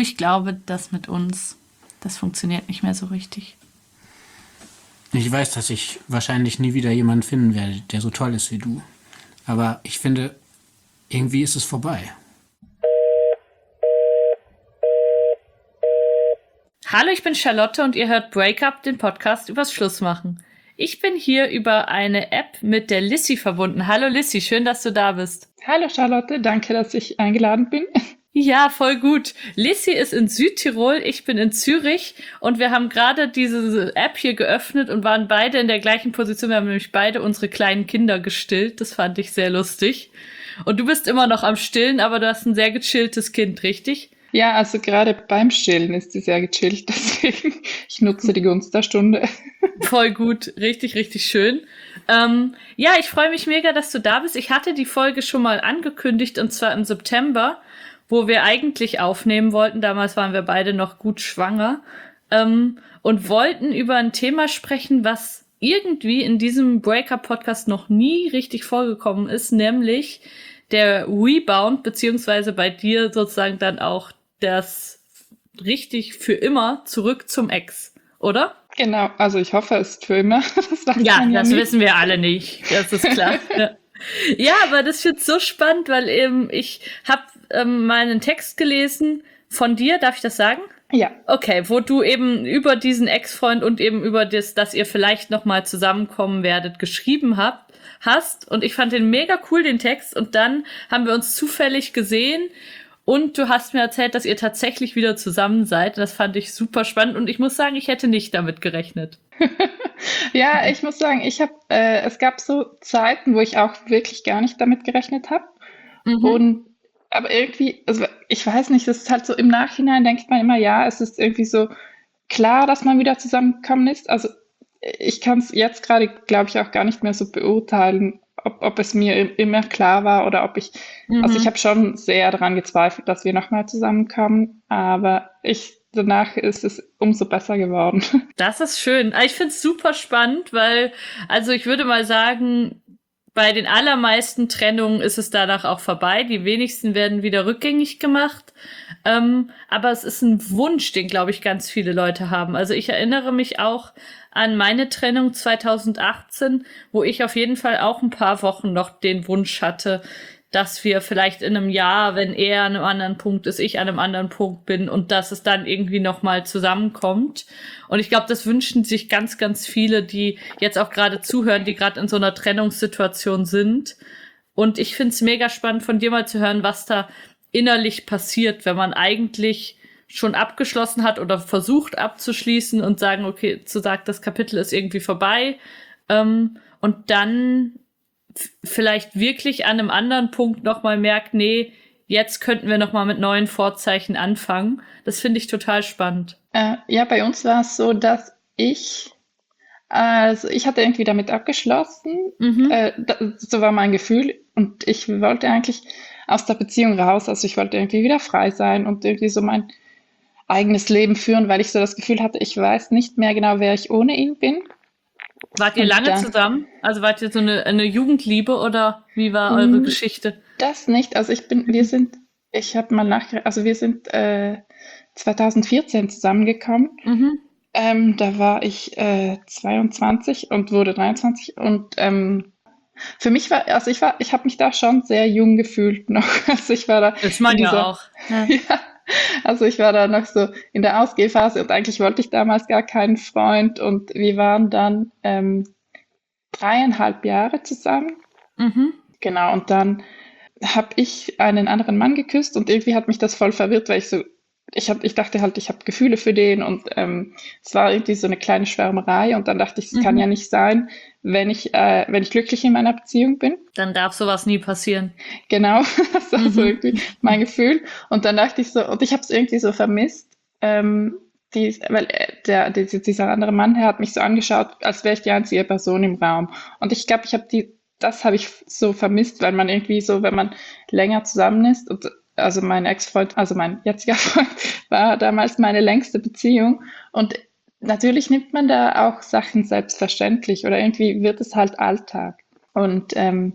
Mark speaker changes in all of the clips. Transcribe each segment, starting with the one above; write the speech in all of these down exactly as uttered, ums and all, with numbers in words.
Speaker 1: ich glaube, das mit uns, das funktioniert nicht mehr so richtig.
Speaker 2: Ich weiß, dass ich wahrscheinlich nie wieder jemanden finden werde, der so toll ist wie du. Aber ich finde, irgendwie ist es vorbei.
Speaker 1: Hallo, ich bin Charlotte und ihr hört Breakup, den Podcast übers Schlussmachen. Ich bin hier über eine App mit der Lissy verbunden. Hallo Lissy, schön, dass du da bist.
Speaker 3: Hallo Charlotte, danke, dass ich eingeladen bin.
Speaker 1: Ja, voll gut. Lissy ist in Südtirol, ich bin in Zürich und wir haben gerade diese App hier geöffnet und waren beide in der gleichen Position. Wir haben nämlich beide unsere kleinen Kinder gestillt. Das fand ich sehr lustig. Und du bist immer noch am Stillen, aber du hast ein sehr gechilltes Kind, richtig?
Speaker 3: Ja, also gerade beim Stillen ist sie sehr gechillt, deswegen ich nutze die Gunst der Stunde.
Speaker 1: Voll gut, richtig, richtig schön. Ähm, ja, ich freue mich mega, dass du da bist. Ich hatte die Folge schon mal angekündigt und zwar im September, wo wir eigentlich aufnehmen wollten. Damals waren wir beide noch gut schwanger ähm, und wollten über ein Thema sprechen, was irgendwie in diesem Breakup-Podcast noch nie richtig vorgekommen ist, nämlich der Rebound, beziehungsweise bei dir sozusagen dann auch das richtig für immer zurück zum Ex, oder?
Speaker 3: Genau, also ich hoffe, es ist für immer.
Speaker 1: Das weiß ja, man ja das nicht. Wissen wir alle nicht, das ist klar. ja. ja, aber das finde ich so spannend, weil eben ich habe ähm, mal einen Text gelesen von dir, darf ich das sagen?
Speaker 3: Ja.
Speaker 1: Okay, wo du eben über diesen Ex-Freund und eben über das, dass ihr vielleicht nochmal zusammenkommen werdet, geschrieben habt, hast. Und ich fand den mega cool, den Text. Und dann haben wir uns zufällig gesehen und du hast mir erzählt, dass ihr tatsächlich wieder zusammen seid. Das fand ich super spannend und ich muss sagen, ich hätte nicht damit gerechnet.
Speaker 3: ja, ich muss sagen, ich habe, äh, es gab so Zeiten, wo ich auch wirklich gar nicht damit gerechnet habe. Mhm. Und aber irgendwie, also ich weiß nicht, das ist halt so im Nachhinein denkt man immer, ja, es ist irgendwie so klar, dass man wieder zusammengekommen ist. Also ich kann es jetzt gerade, glaube ich, auch gar nicht mehr so beurteilen, ob, ob es mir immer klar war oder ob ich, mhm. also ich habe schon sehr daran gezweifelt, dass wir nochmal zusammenkommen, aber ich, danach ist es umso besser geworden.
Speaker 1: Das ist schön. Ich finde es super spannend, weil, also ich würde mal sagen, bei den allermeisten Trennungen ist es danach auch vorbei. Die wenigsten werden wieder rückgängig gemacht. Ähm, aber es ist ein Wunsch, den, glaube ich, ganz viele Leute haben. Also ich erinnere mich auch an meine Trennung zwanzig achtzehn, wo ich auf jeden Fall auch ein paar Wochen noch den Wunsch hatte, dass wir vielleicht in einem Jahr, wenn er an einem anderen Punkt ist, ich an einem anderen Punkt bin und dass es dann irgendwie nochmal zusammenkommt. Und ich glaube, das wünschen sich ganz, ganz viele, die jetzt auch gerade zuhören, die gerade in so einer Trennungssituation sind. Und ich finde es mega spannend, von dir mal zu hören, was da innerlich passiert, wenn man eigentlich schon abgeschlossen hat oder versucht abzuschließen und sagen, okay, zu sagen, das Kapitel ist irgendwie vorbei. Ähm, und dann vielleicht wirklich an einem anderen Punkt nochmal merkt, nee, jetzt könnten wir nochmal mit neuen Vorzeichen anfangen. Das finde ich total spannend.
Speaker 3: Äh, ja, bei uns war es so, dass ich, also ich hatte irgendwie damit abgeschlossen, mhm. äh, das, so war mein Gefühl und ich wollte eigentlich aus der Beziehung raus, also ich wollte irgendwie wieder frei sein und irgendwie so mein eigenes Leben führen, weil ich so das Gefühl hatte, ich weiß nicht mehr genau, wer ich ohne ihn bin.
Speaker 1: Wart ihr und lange dann, zusammen? Also wart ihr so eine, eine Jugendliebe oder wie war eure Geschichte?
Speaker 3: Das nicht. Also ich bin, wir sind, ich habe mal nachgerechnet, also wir sind äh, zwanzig vierzehn zusammengekommen. Mhm. Ähm, da war ich äh, zweiundzwanzig und wurde dreiundzwanzig und ähm, für mich war, also ich war, ich habe mich da schon sehr jung gefühlt noch. Also ich war da.
Speaker 1: Das meine ich auch.
Speaker 3: Ja. ja. Also ich war da noch so in der Ausgehphase und eigentlich wollte ich damals gar keinen Freund und wir waren dann ähm, dreieinhalb Jahre zusammen. Mhm. Genau, und dann habe ich einen anderen Mann geküsst und irgendwie hat mich das voll verwirrt, weil ich so, ich, hab, ich dachte halt, ich habe Gefühle für den und ähm, es war irgendwie so eine kleine Schwärmerei und dann dachte ich, es mhm. kann ja nicht sein, wenn ich, äh, wenn ich glücklich in meiner Beziehung bin.
Speaker 1: Dann darf sowas nie passieren.
Speaker 3: Genau, das war mhm. so irgendwie mein Gefühl. Und dann dachte ich so, und ich habe es irgendwie so vermisst, ähm, die, weil der, der, dieser andere Mann, der hat mich so angeschaut, als wäre ich die einzige Person im Raum. Und ich glaube, ich habe die, das habe ich so vermisst, weil man irgendwie so, wenn man länger zusammen ist, und also mein Ex-Freund, also mein jetziger Freund, war damals meine längste Beziehung und natürlich nimmt man da auch Sachen selbstverständlich oder irgendwie wird es halt Alltag. Und ähm,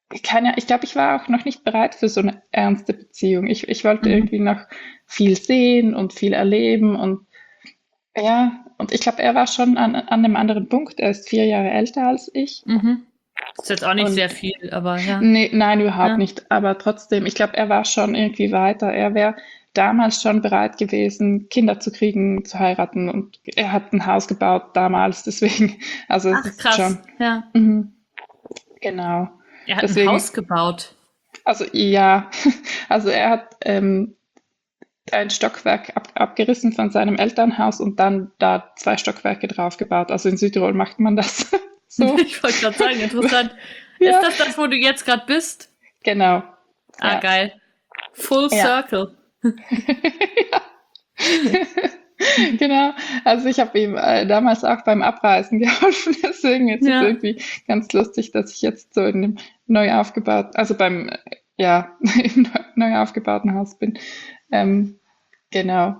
Speaker 3: keine, ich glaube, ich war auch noch nicht bereit für so eine ernste Beziehung. Ich, ich wollte
Speaker 1: Mhm.
Speaker 3: irgendwie noch viel sehen und viel erleben und ja, und ich glaube, er war schon an, an einem anderen Punkt. Er ist vier Jahre älter als ich.
Speaker 1: Mhm. Ist jetzt auch nicht
Speaker 3: Und
Speaker 1: sehr viel, aber ja.
Speaker 3: nee, nein, überhaupt
Speaker 1: Ja.
Speaker 3: nicht. Aber trotzdem, ich glaube, er war schon irgendwie weiter. Er wäre damals schon bereit gewesen, Kinder zu kriegen, zu heiraten. Und er hat ein Haus gebaut damals. Deswegen, also es
Speaker 1: Ach,
Speaker 3: ist schon,
Speaker 1: krass. Ja.
Speaker 3: mhm, genau.
Speaker 1: Er hat ein
Speaker 3: Deswegen,
Speaker 1: Haus gebaut.
Speaker 3: also ja, also er hat ähm, ein Stockwerk ab, abgerissen von seinem Elternhaus und dann da zwei Stockwerke drauf gebaut. Also in Südtirol macht man das so.
Speaker 1: Ich wollte gerade sagen, interessant.
Speaker 3: Ja,
Speaker 1: Ist das das, wo du jetzt gerade bist?
Speaker 3: genau.
Speaker 1: Ah,
Speaker 3: Ja,
Speaker 1: geil. Full
Speaker 3: ja,
Speaker 1: Circle.
Speaker 3: genau. Also ich habe ihm äh, damals auch beim Abreisen geholfen. Deswegen ist es
Speaker 1: Ja.
Speaker 3: irgendwie ganz lustig, dass ich jetzt so in dem neu aufgebauten, also beim, äh, ja, im neu aufgebauten Haus bin. Ähm, genau.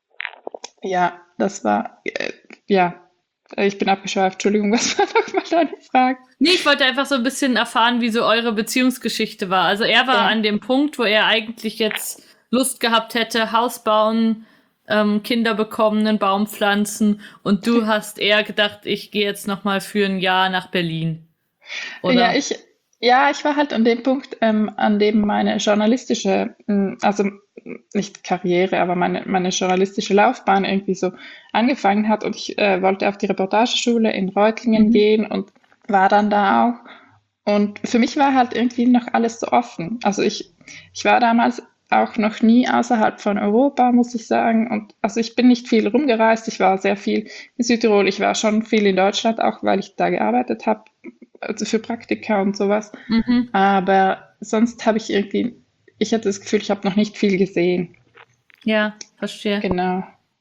Speaker 3: Ja, das war, äh, ja, ich bin abgeschweift. Entschuldigung, was war nochmal deine Frage?
Speaker 1: Nee, ich wollte einfach so ein bisschen erfahren, wie so eure Beziehungsgeschichte war. Also er war
Speaker 3: Ja.
Speaker 1: an dem Punkt, wo er eigentlich jetzt Lust gehabt hätte, Haus bauen, ähm, Kinder bekommen, einen Baum pflanzen und du hast eher gedacht, ich gehe jetzt noch mal für ein Jahr nach Berlin,
Speaker 3: Ja,
Speaker 1: oder?
Speaker 3: ich, ja, ich war halt an dem Punkt, ähm, an dem meine journalistische, mh, also mh, nicht Karriere, aber meine, meine journalistische Laufbahn irgendwie so angefangen hat und ich äh, wollte auf die Reportageschule in Reutlingen
Speaker 1: Mhm.
Speaker 3: gehen und war dann da auch. Und für mich war halt irgendwie noch alles so offen. Also ich, ich war damals auch noch nie außerhalb von Europa, muss ich sagen. Und also ich bin nicht viel rumgereist. Ich war sehr viel in Südtirol. Ich war schon viel in Deutschland, auch weil ich da gearbeitet habe, also für Praktika und sowas.
Speaker 1: Mhm.
Speaker 3: Aber sonst habe ich irgendwie, ich hatte das Gefühl, ich habe noch nicht viel gesehen.
Speaker 1: Ja, verstehe.
Speaker 3: Genau.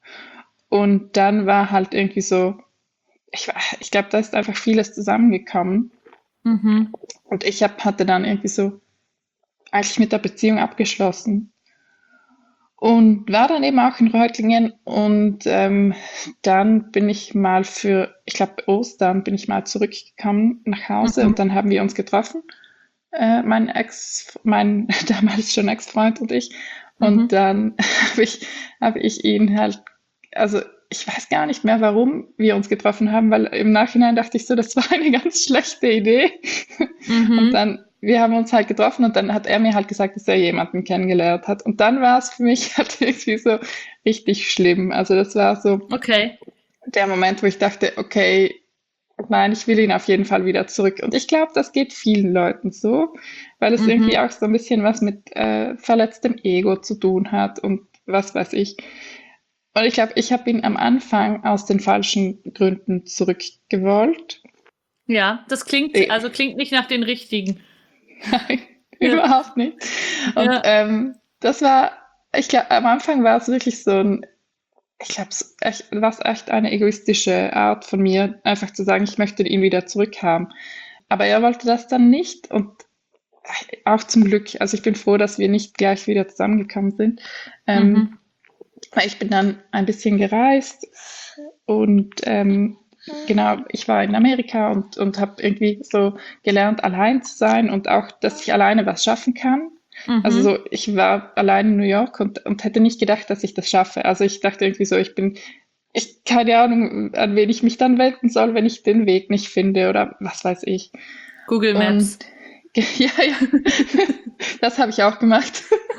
Speaker 3: Und dann war halt irgendwie so, ich, war- ich glaube, da ist einfach vieles zusammengekommen.
Speaker 1: Mhm.
Speaker 3: Und ich hab, hatte dann irgendwie so eigentlich mit der Beziehung abgeschlossen. Und war dann eben auch in Reutlingen und ähm, dann bin ich mal für, ich glaube Ostern, bin ich mal zurückgekommen nach Hause
Speaker 1: Mhm.
Speaker 3: und dann haben wir uns getroffen, äh, mein Ex, mein damals schon Ex-Freund und ich. Und
Speaker 1: Mhm.
Speaker 3: dann habe ich, habe ich ihn halt, also ich weiß gar nicht mehr, warum wir uns getroffen haben, weil im Nachhinein dachte ich so, das war eine ganz schlechte Idee. Und
Speaker 1: Mhm.
Speaker 3: dann, wir haben uns halt getroffen und dann hat er mir halt gesagt, dass er jemanden kennengelernt hat. Und dann war es für mich halt irgendwie so richtig schlimm. Also das war so
Speaker 1: Okay.
Speaker 3: der Moment, wo ich dachte, okay, nein, ich will ihn auf jeden Fall wieder zurück. Und ich glaube, das geht vielen Leuten so, weil es irgendwie
Speaker 1: Mhm.
Speaker 3: auch so ein bisschen was mit äh, verletztem Ego zu tun hat und was weiß ich. Und ich glaube, ich habe ihn am Anfang aus den falschen Gründen zurückgewollt.
Speaker 1: Ja, das klingt,
Speaker 3: Eh,
Speaker 1: also klingt nicht nach den richtigen.
Speaker 3: Nein,
Speaker 1: Ja.
Speaker 3: überhaupt nicht. Und
Speaker 1: Ja.
Speaker 3: ähm, das war, ich glaube, am Anfang war es wirklich so ein, ich glaube, es echt, war es echt eine egoistische Art von mir, einfach zu sagen, ich möchte ihn wieder zurückhaben. Aber er wollte das dann nicht und auch zum Glück, also ich bin froh, dass wir nicht gleich wieder zusammengekommen sind. Ähm,
Speaker 1: Mhm.
Speaker 3: weil ich bin dann ein bisschen gereist und ähm, genau, ich war in Amerika und, und habe irgendwie so gelernt, allein zu sein und auch, dass ich alleine was schaffen kann. Also
Speaker 1: Mhm.
Speaker 3: so, ich war allein in New York und, und hätte nicht gedacht, dass ich das schaffe. Also ich dachte irgendwie so, ich bin, ich keine Ahnung, an wen ich mich dann wenden soll, wenn ich den Weg nicht finde oder was weiß ich.
Speaker 1: Google
Speaker 3: Und
Speaker 1: Maps.
Speaker 3: ja, ja, das habe ich auch gemacht.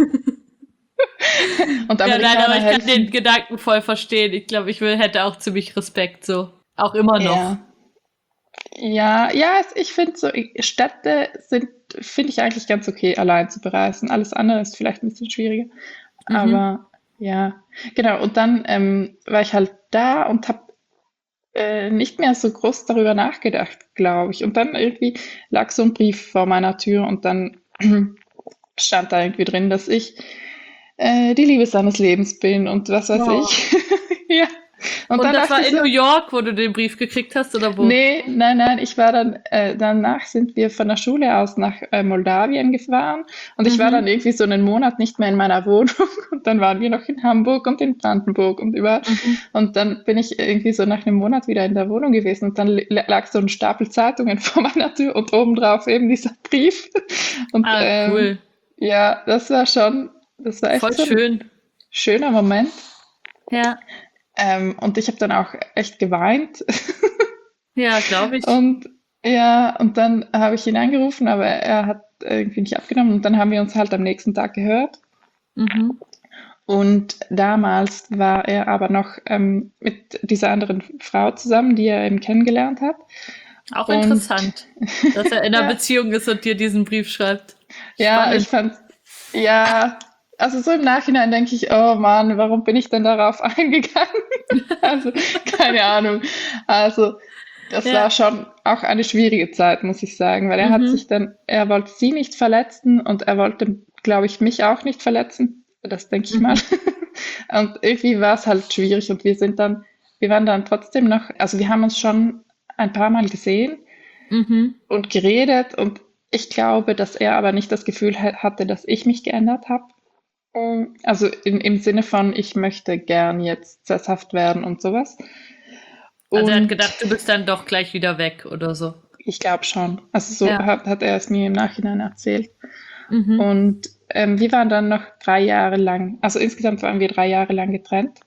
Speaker 3: Und
Speaker 1: Ja, nein, aber
Speaker 3: Amerikaner
Speaker 1: ich kann den
Speaker 3: helfen.
Speaker 1: Gedanken voll verstehen. Ich glaube, ich will, hätte auch ziemlich Respekt, so. Auch immer noch.
Speaker 3: Ja, ja, ja, es- ich finde so, i- Städte sind, finde ich eigentlich ganz okay, allein zu bereisen. Alles andere ist vielleicht ein bisschen schwieriger.
Speaker 1: Mhm.
Speaker 3: Aber ja, genau. Und dann ähm, war ich halt da und habe äh, nicht mehr so groß darüber nachgedacht, glaube ich. Und dann irgendwie lag so ein Brief vor meiner Tür und dann stand da irgendwie drin, dass ich äh, die Liebe seines Lebens bin und was weiß
Speaker 1: Oh.
Speaker 3: ich. Ja, Und
Speaker 1: Und
Speaker 3: dann
Speaker 1: das
Speaker 3: dachte
Speaker 1: war
Speaker 3: ich
Speaker 1: in
Speaker 3: so,
Speaker 1: New York, wo du den Brief gekriegt hast, oder wo?
Speaker 3: nee, nein, nein, ich war dann, äh, danach sind wir von der Schule aus nach äh, Moldawien gefahren und ich war dann
Speaker 1: Mhm.
Speaker 3: irgendwie so einen Monat nicht mehr in meiner Wohnung und dann waren wir noch in Hamburg und in Brandenburg und überall
Speaker 1: Mhm.
Speaker 3: und dann bin ich irgendwie so nach einem Monat wieder in der Wohnung gewesen und dann li- lag so ein Stapel Zeitungen vor meiner Tür und obendrauf eben dieser Brief und
Speaker 1: Ah,
Speaker 3: ähm,
Speaker 1: cool.
Speaker 3: ja, das war schon, das war echt
Speaker 1: Voll
Speaker 3: so ein
Speaker 1: schön.
Speaker 3: schöner Moment.
Speaker 1: Ja,
Speaker 3: Ähm, und ich habe dann auch echt geweint.
Speaker 1: ja, glaube ich.
Speaker 3: Und ja, und dann habe ich ihn angerufen, aber er hat irgendwie nicht abgenommen. Und dann haben wir uns halt am nächsten Tag gehört.
Speaker 1: Mhm.
Speaker 3: Und damals war er aber noch ähm, mit dieser anderen Frau zusammen, die er eben kennengelernt hat.
Speaker 1: Auch
Speaker 3: Und
Speaker 1: interessant, dass er in einer
Speaker 3: ja,
Speaker 1: Beziehung ist und dir diesen Brief schreibt.
Speaker 3: ja, ich
Speaker 1: Spannend.
Speaker 3: fand, ja, also so im Nachhinein denke ich, oh Mann, warum bin ich denn darauf eingegangen? Also, keine Ahnung. Also, das war
Speaker 1: Ja.
Speaker 3: schon auch eine schwierige Zeit, muss ich sagen, weil er hat sich
Speaker 1: Mhm.
Speaker 3: dann, er wollte sie nicht verletzen und er wollte, glaube ich, mich auch nicht verletzen. Das denke ich mal.
Speaker 1: Mhm.
Speaker 3: Und irgendwie war es halt schwierig und wir sind dann, wir waren dann trotzdem noch, also wir haben uns schon ein paar Mal gesehen
Speaker 1: Mhm.
Speaker 3: und geredet und ich glaube, dass er aber nicht das Gefühl ha- hatte, dass ich mich geändert habe. Mm, Also in, im Sinne von, ich möchte gern jetzt sesshaft werden und sowas.
Speaker 1: Also er hat
Speaker 3: Und
Speaker 1: gedacht, du bist dann doch gleich wieder weg oder so.
Speaker 3: ich glaube schon. Also so
Speaker 1: Ja.
Speaker 3: hat, hat er es mir im Nachhinein erzählt.
Speaker 1: Mhm.
Speaker 3: Und ähm, wir waren dann noch drei Jahre lang, also insgesamt waren wir drei Jahre lang getrennt.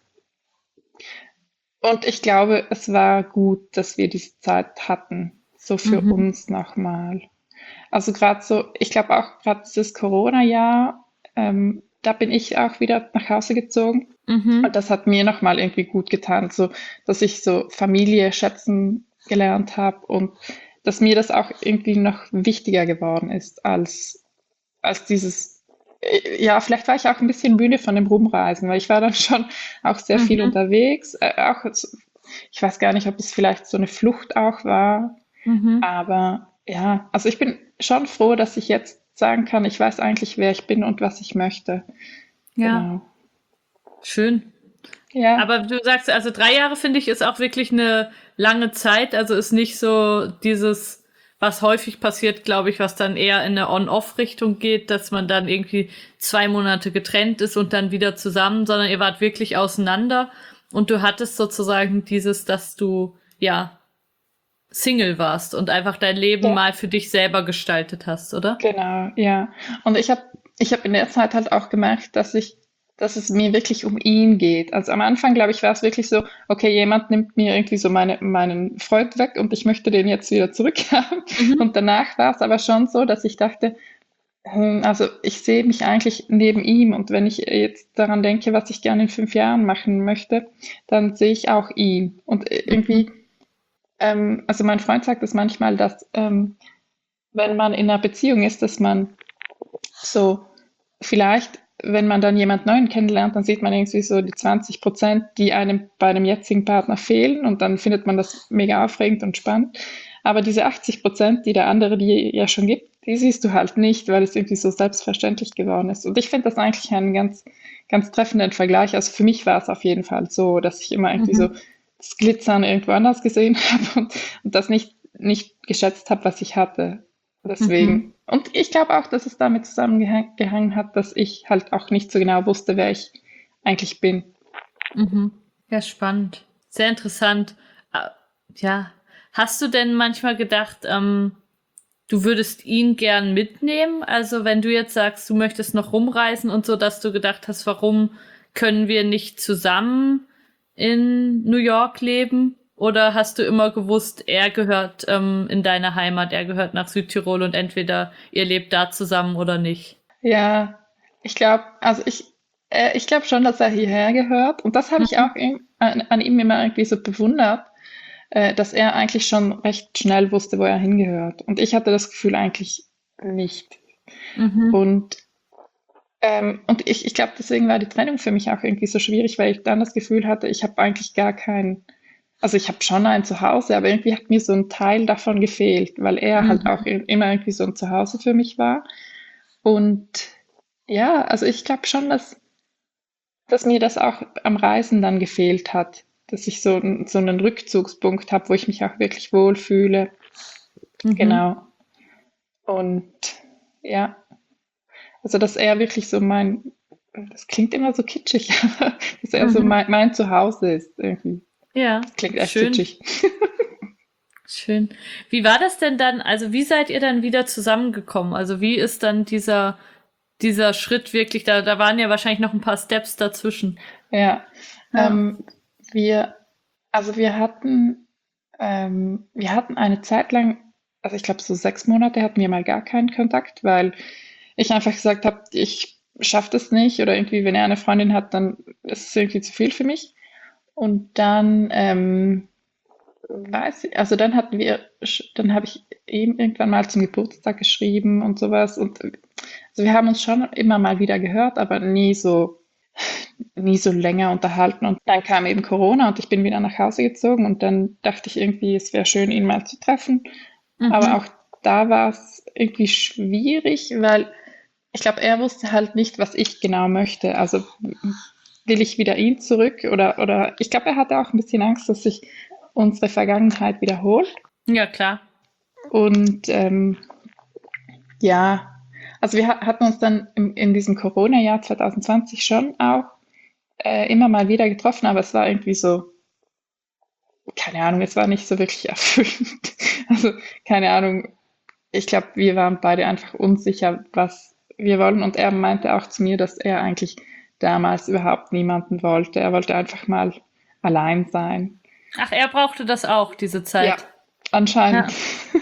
Speaker 3: Und ich glaube, es war gut, dass wir diese Zeit hatten, so für
Speaker 1: Mhm.
Speaker 3: uns nochmal. Also gerade so, ich glaube auch gerade dieses Corona-Jahr, ähm, da bin ich auch wieder nach Hause gezogen. Und
Speaker 1: Mhm.
Speaker 3: das hat mir nochmal irgendwie gut getan, so dass ich so Familie schätzen gelernt habe und dass mir das auch irgendwie noch wichtiger geworden ist als, als dieses, äh, ja, vielleicht war ich auch ein bisschen müde von dem Rumreisen, weil ich war dann schon auch sehr viel
Speaker 1: Mhm.
Speaker 3: unterwegs. Äh, auch, so- ich weiß gar nicht, ob es vielleicht so eine Flucht auch war,
Speaker 1: Mhm.
Speaker 3: aber ja, also ich bin schon froh, dass ich jetzt sagen kann, ich weiß eigentlich, wer ich bin und was ich möchte.
Speaker 1: Ja,
Speaker 3: Genau.
Speaker 1: schön.
Speaker 3: Ja,
Speaker 1: Aber du sagst, also drei Jahre finde ich ist auch wirklich eine lange Zeit. Also ist nicht so dieses, was häufig passiert, glaube ich, was dann eher in eine On-Off-Richtung geht, dass man dann irgendwie zwei Monate getrennt ist und dann wieder zusammen, sondern ihr wart wirklich auseinander und du hattest sozusagen dieses, dass du, ja, Single warst und einfach dein Leben
Speaker 3: ja.
Speaker 1: mal für dich selber gestaltet hast, oder?
Speaker 3: Genau, ja. Und ich habe ich habe in der Zeit halt auch gemerkt, dass ich, dass es mir wirklich um ihn geht. Also am Anfang, glaube ich, war es wirklich so, okay, jemand nimmt mir irgendwie so meine, meinen Freund weg und ich möchte den jetzt wieder zurückhaben.
Speaker 1: Mhm.
Speaker 3: Und danach war es aber schon so, dass ich dachte, hm, also ich sehe mich eigentlich neben ihm und wenn ich jetzt daran denke, was ich gerne in fünf Jahren machen möchte, dann sehe ich auch ihn. Und
Speaker 1: Mhm.
Speaker 3: irgendwie, ähm, also mein Freund sagt es manchmal, dass ähm, wenn man in einer Beziehung ist, dass man so, vielleicht, wenn man dann jemand Neuen kennenlernt, dann sieht man irgendwie so die zwanzig Prozent, die einem bei einem jetzigen Partner fehlen und dann findet man das mega aufregend und spannend. Aber diese achtzig Prozent, die der andere dir ja schon gibt, die siehst du halt nicht, weil es irgendwie so selbstverständlich geworden ist. Und ich finde das eigentlich einen ganz, ganz treffenden Vergleich. Also für mich war es auf jeden Fall so, dass ich immer irgendwie so
Speaker 1: Mhm.
Speaker 3: das Glitzern irgendwo anders gesehen habe und, und das nicht, nicht geschätzt habe, was ich hatte.
Speaker 1: Mhm.
Speaker 3: Deswegen. Und ich glaube auch, dass es damit zusammengehangen hat, dass ich halt auch nicht so genau wusste, wer ich eigentlich bin.
Speaker 1: Mhm. Ja, spannend. Sehr interessant. Ah, ja. Hast du denn manchmal gedacht, ähm, du würdest ihn gern mitnehmen? Also wenn du jetzt sagst, du möchtest noch rumreisen und so, dass du gedacht hast, warum können wir nicht zusammen in New York leben? Oder hast du immer gewusst, er gehört ähm, in deine Heimat, er gehört nach Südtirol und entweder ihr lebt da zusammen oder nicht?
Speaker 3: Ja, ich glaube, also ich, äh, ich glaube schon, dass er hierher gehört. Und das habe ich
Speaker 1: Mhm.
Speaker 3: auch ihm, an, an ihm immer irgendwie so bewundert, äh, dass er eigentlich schon recht schnell wusste, wo er hingehört. Und ich hatte das Gefühl eigentlich nicht.
Speaker 1: Mhm.
Speaker 3: Und Ähm, und ich, ich glaube, deswegen war die Trennung für mich auch irgendwie so schwierig, weil ich dann das Gefühl hatte, ich habe eigentlich gar kein, also ich habe schon ein Zuhause, aber irgendwie hat mir so ein Teil davon gefehlt, weil er halt auch
Speaker 1: Mhm.
Speaker 3: i- immer irgendwie so ein Zuhause für mich war. Und ja, also ich glaube schon, dass, dass mir das auch am Reisen dann gefehlt hat. dass ich so, n- so einen Rückzugspunkt habe, wo ich mich auch wirklich wohlfühle.
Speaker 1: Mhm.
Speaker 3: Genau. Und ja, also dass er wirklich so mein, das klingt immer so kitschig, aber dass er so
Speaker 1: Mhm.
Speaker 3: mein, mein Zuhause ist irgendwie.
Speaker 1: Ja,
Speaker 3: Das klingt echt
Speaker 1: schön,
Speaker 3: kitschig.
Speaker 1: schön. Wie war das denn dann? Also wie seid ihr dann wieder zusammengekommen? Also wie ist dann dieser, dieser Schritt wirklich, da, da waren ja wahrscheinlich noch ein paar Steps dazwischen.
Speaker 3: Ja,
Speaker 1: Ja.
Speaker 3: ähm, wir, also wir hatten, ähm, wir hatten eine Zeit lang, also ich glaube so sechs Monate hatten wir mal gar keinen Kontakt, weil ich einfach gesagt habe, ich schaffe das nicht oder irgendwie, wenn er eine Freundin hat, dann ist es irgendwie zu viel für mich. Und dann, ähm, weiß ich, also dann hatten wir, dann habe ich ihm irgendwann mal zum Geburtstag geschrieben und sowas. Und also wir haben uns schon immer mal wieder gehört, aber nie so, nie so länger unterhalten. Und dann kam eben Corona und ich bin wieder nach Hause gezogen und dann dachte ich irgendwie, es wäre schön, ihn mal zu treffen. Aber
Speaker 1: Mhm.
Speaker 3: auch da war es irgendwie schwierig, weil ich glaube, er wusste halt nicht, was ich genau möchte. Also will ich wieder ihn zurück oder, oder ich glaube, er hatte auch ein bisschen Angst, dass sich unsere Vergangenheit wiederholt.
Speaker 1: Ja, klar.
Speaker 3: Und ähm, ja, also wir ha- hatten uns dann im, in diesem Corona-Jahr zwanzig zwanzig schon auch äh, immer mal wieder getroffen, aber es war irgendwie so, keine Ahnung, es war nicht so wirklich erfüllend. Also keine Ahnung, ich glaube, wir waren beide einfach unsicher, was wir wollen. Und er meinte auch zu mir, dass er eigentlich damals überhaupt niemanden wollte. Er wollte einfach mal allein sein.
Speaker 1: Ach, er brauchte das auch, diese
Speaker 3: Ja,
Speaker 1: Zeit.
Speaker 3: anscheinend.
Speaker 1: Ja.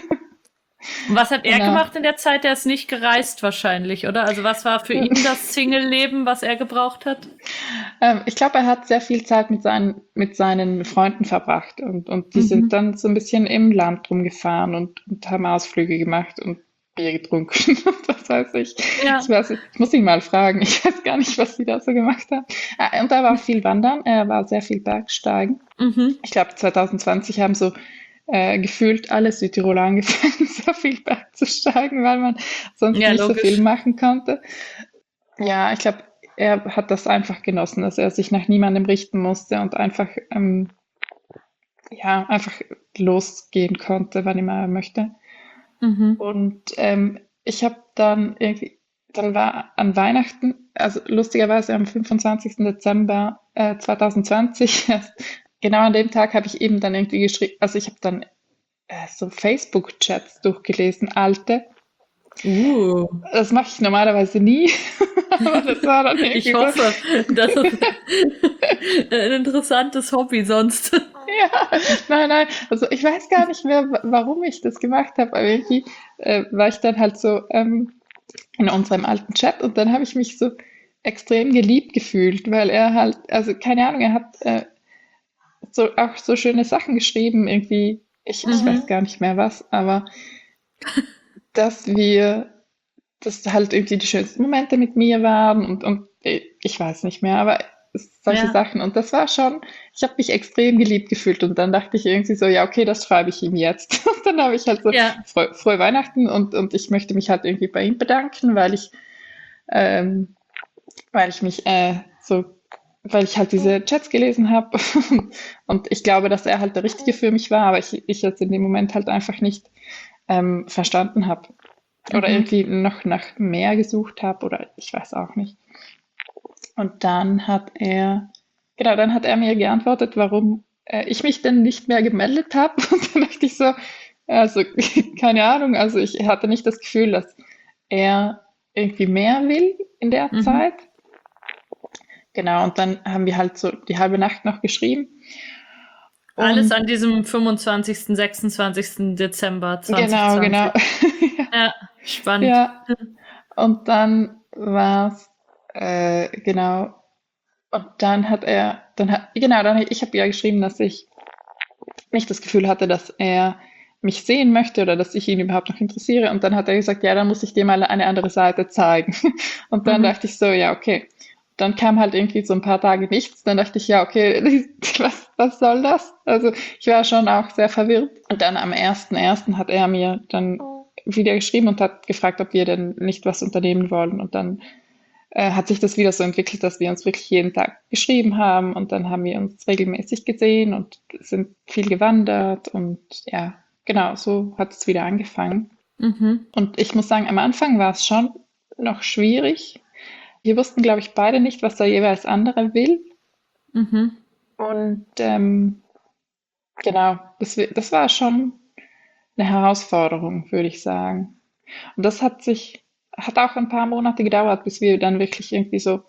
Speaker 1: Und was hat er
Speaker 3: Genau.
Speaker 1: gemacht in der Zeit? Der ist nicht gereist wahrscheinlich, oder? Also was war für ihn das Single-Leben, was er gebraucht hat?
Speaker 3: Ähm, ich glaube, er hat sehr viel Zeit mit seinen, mit seinen Freunden verbracht und, und die sind
Speaker 1: Mhm.
Speaker 3: dann so ein bisschen im Land rumgefahren und, und haben Ausflüge gemacht und Bier getrunken und was weiß ich.
Speaker 1: Ja.
Speaker 3: Ich weiß, ich muss ihn mal fragen. Ich weiß gar nicht, was sie da so gemacht haben. Ah, und er war auch viel wandern. Er war sehr viel Bergsteigen.
Speaker 1: Mhm.
Speaker 3: Ich glaube, zwanzig zwanzig haben so äh, gefühlt alle Südtiroler angefangen, so viel Berg zu steigen, weil man sonst
Speaker 1: Ja,
Speaker 3: nicht so viel
Speaker 1: logisch.
Speaker 3: machen konnte. Ja, ich glaube, er hat das einfach genossen, dass er sich nach niemandem richten musste und einfach, ähm, ja, einfach losgehen konnte, wann immer er möchte.
Speaker 1: Mhm.
Speaker 3: Und ähm, ich habe dann irgendwie, dann war an Weihnachten, also lustigerweise am fünfundzwanzigsten Dezember äh, zwanzig zwanzig, erst genau an dem Tag habe ich eben dann irgendwie geschrieben, also ich habe dann äh, so Facebook-Chats durchgelesen, alte.
Speaker 1: Uh.
Speaker 3: Das mache ich normalerweise nie, aber das war dann irgendwie
Speaker 1: Ich
Speaker 3: so,
Speaker 1: hoffe, das ist ein interessantes Hobby sonst.
Speaker 3: ja, nein, nein, also ich weiß gar nicht mehr, wa- warum ich das gemacht habe, aber irgendwie äh, war ich dann halt so ähm, in unserem alten Chat und dann habe ich mich so extrem geliebt gefühlt, weil er halt, also keine Ahnung, er hat äh, so auch so schöne Sachen geschrieben, irgendwie, ich, ich weiß
Speaker 1: Mhm.
Speaker 3: gar nicht mehr was, aber dass wir, dass halt irgendwie die schönsten Momente mit mir waren und, und äh, ich weiß nicht mehr, aber solche
Speaker 1: Ja.
Speaker 3: Sachen. Und das war schon, ich habe mich extrem geliebt gefühlt und dann dachte ich irgendwie so, ja, okay, das schreibe ich ihm jetzt. Und dann habe ich halt so
Speaker 1: Ja.
Speaker 3: frohe, frohe Weihnachten und, und ich möchte mich halt irgendwie bei ihm bedanken, weil ich, ähm, weil ich mich äh, so, weil ich halt diese Chats gelesen habe und ich glaube, dass er halt der Richtige für mich war, aber ich, ich jetzt in dem Moment halt einfach nicht ähm, verstanden habe oder
Speaker 1: Mhm.
Speaker 3: irgendwie noch nach mehr gesucht habe oder ich weiß auch nicht. Und dann hat er, genau, dann hat er mir geantwortet, warum äh, ich mich denn nicht mehr gemeldet habe. Und dann dachte ich so, also keine Ahnung, also ich hatte nicht das Gefühl, dass er irgendwie mehr will in der
Speaker 1: Mhm.
Speaker 3: Zeit. Genau, und dann haben wir halt so die halbe Nacht noch geschrieben.
Speaker 1: Alles
Speaker 3: Und
Speaker 1: an diesem fünfundzwanzigsten, sechsundzwanzigsten Dezember
Speaker 3: genau, genau.
Speaker 1: zwanzig zwanzig. Ja, spannend.
Speaker 3: Ja, und dann war's äh, genau. Und dann hat er, dann hat, genau, dann ich habe ja geschrieben, dass ich nicht das Gefühl hatte, dass er mich sehen möchte oder dass ich ihn überhaupt noch interessiere. Und dann hat er gesagt, ja, dann muss ich dir mal eine andere Seite zeigen. Und dann
Speaker 1: Mhm.
Speaker 3: dachte ich so, ja, okay. Dann kam halt irgendwie so ein paar Tage nichts. Dann dachte ich, ja, okay, was, was soll das? Also ich war schon auch sehr verwirrt. Und dann am ersten ersten hat er mir dann wieder geschrieben und hat gefragt, ob wir denn nicht was unternehmen wollen. Und dann äh, hat sich das wieder so entwickelt, dass wir uns wirklich jeden Tag geschrieben haben und dann haben wir uns regelmäßig gesehen und sind viel gewandert und ja, genau, so hat es wieder angefangen.
Speaker 1: Mhm.
Speaker 3: Und ich muss sagen, am Anfang war es schon noch schwierig. Wir wussten, glaube ich, beide nicht, was der jeweils andere will.
Speaker 1: Mhm.
Speaker 3: Und ähm, genau, das, wi- das war schon eine Herausforderung, würde ich sagen. Und das hat sich, hat auch ein paar Monate gedauert, bis wir dann wirklich irgendwie so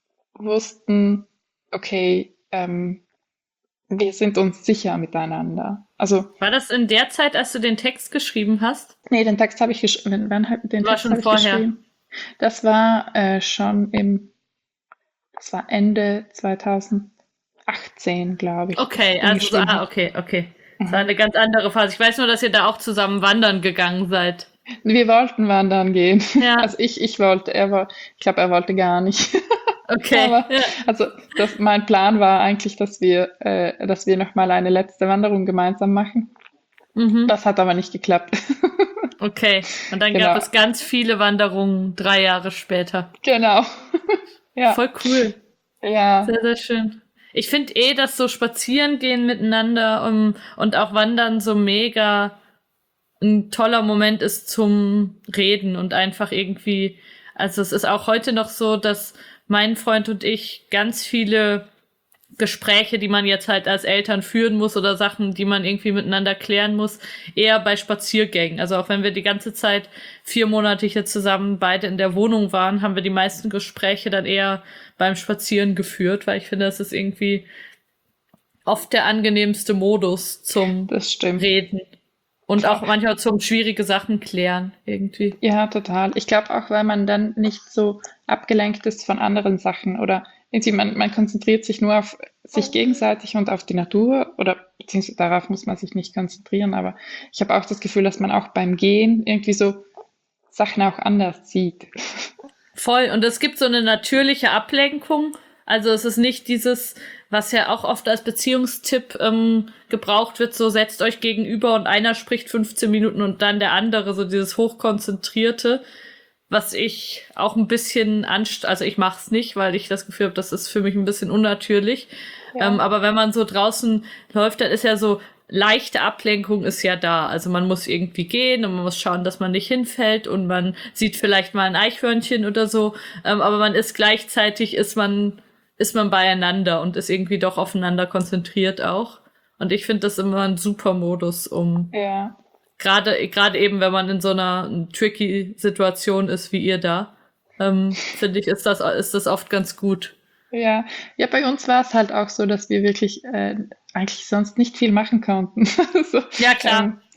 Speaker 3: wussten, okay, ähm, wir sind uns sicher miteinander. Also,
Speaker 1: War das in der Zeit, als du den Text geschrieben hast?
Speaker 3: nee, den Text habe ich geschrieben, wann hab, den
Speaker 1: War
Speaker 3: Text
Speaker 1: schon
Speaker 3: habe ich
Speaker 1: vorher.
Speaker 3: geschrieben. Das war äh, schon im, das war Ende zweitausendachtzehn, glaube ich, dass ich
Speaker 1: Okay,
Speaker 3: den
Speaker 1: also so,
Speaker 3: geschrieben
Speaker 1: ah,
Speaker 3: habe.
Speaker 1: okay, okay. Das war
Speaker 3: Mhm.
Speaker 1: eine ganz andere Phase. Ich weiß nur, dass ihr da auch zusammen wandern gegangen seid.
Speaker 3: Wir wollten wandern gehen.
Speaker 1: Ja,
Speaker 3: Also ich, ich wollte, er war, ich glaube, er wollte gar nicht.
Speaker 1: okay.
Speaker 3: Aber
Speaker 1: Ja.
Speaker 3: also das, mein Plan war eigentlich, dass wir, äh, dass wir noch mal eine letzte Wanderung gemeinsam machen.
Speaker 1: Mhm.
Speaker 3: Das hat aber nicht geklappt.
Speaker 1: Okay. Und dann gab
Speaker 3: Genau,
Speaker 1: es ganz viele Wanderungen drei Jahre später.
Speaker 3: genau. Ja,
Speaker 1: Voll cool.
Speaker 3: ja,
Speaker 1: Sehr, sehr schön. Ich finde eh, dass so spazieren gehen miteinander um, und auch wandern so mega ein toller Moment ist zum Reden und einfach irgendwie, also es ist auch heute noch so, dass mein Freund und ich ganz viele Gespräche, die man jetzt halt als Eltern führen muss oder Sachen, die man irgendwie miteinander klären muss, eher bei Spaziergängen. Also auch wenn wir die ganze Zeit vier Monate hier zusammen beide in der Wohnung waren, haben wir die meisten Gespräche dann eher beim Spazieren geführt, weil ich finde, das ist irgendwie oft der angenehmste Modus zum
Speaker 3: das stimmt.
Speaker 1: Reden und
Speaker 3: Voll.
Speaker 1: auch manchmal zum schwierige Sachen klären irgendwie.
Speaker 3: Ja, total. Ich glaube auch, weil man dann nicht so abgelenkt ist von anderen Sachen oder irgendwie man, man konzentriert sich nur auf sich gegenseitig und auf die Natur oder beziehungsweise darauf muss man sich nicht konzentrieren, aber ich habe auch das Gefühl, dass man auch beim Gehen irgendwie so Sachen auch anders sieht.
Speaker 1: Voll. Und es gibt so eine natürliche Ablenkung. Also es ist nicht dieses, was ja auch oft als Beziehungstipp ähm, gebraucht wird, so setzt euch gegenüber und einer spricht fünfzehn Minuten und dann der andere, so dieses hochkonzentrierte, was ich auch ein bisschen anst, also ich mach's nicht, weil ich das Gefühl habe, das ist für mich ein bisschen unnatürlich. Ähm,
Speaker 3: Ja,
Speaker 1: aber wenn man so draußen läuft, dann ist ja so leichte Ablenkung ist ja da. Also man muss irgendwie gehen und man muss schauen, dass man nicht hinfällt und man sieht vielleicht mal ein Eichhörnchen oder so. Ähm, aber man ist gleichzeitig ist man ist man beieinander und ist irgendwie doch aufeinander konzentriert auch. Und ich finde das immer ein super Modus, um
Speaker 3: ja.
Speaker 1: gerade gerade eben, wenn man in so einer tricky Situation ist wie ihr da, ähm, finde ich, ist das ist das oft ganz gut.
Speaker 3: Ja, ja, bei uns war es halt auch so, dass wir wirklich äh, eigentlich sonst nicht viel machen konnten. So,
Speaker 1: Ja, klar.
Speaker 3: ähm,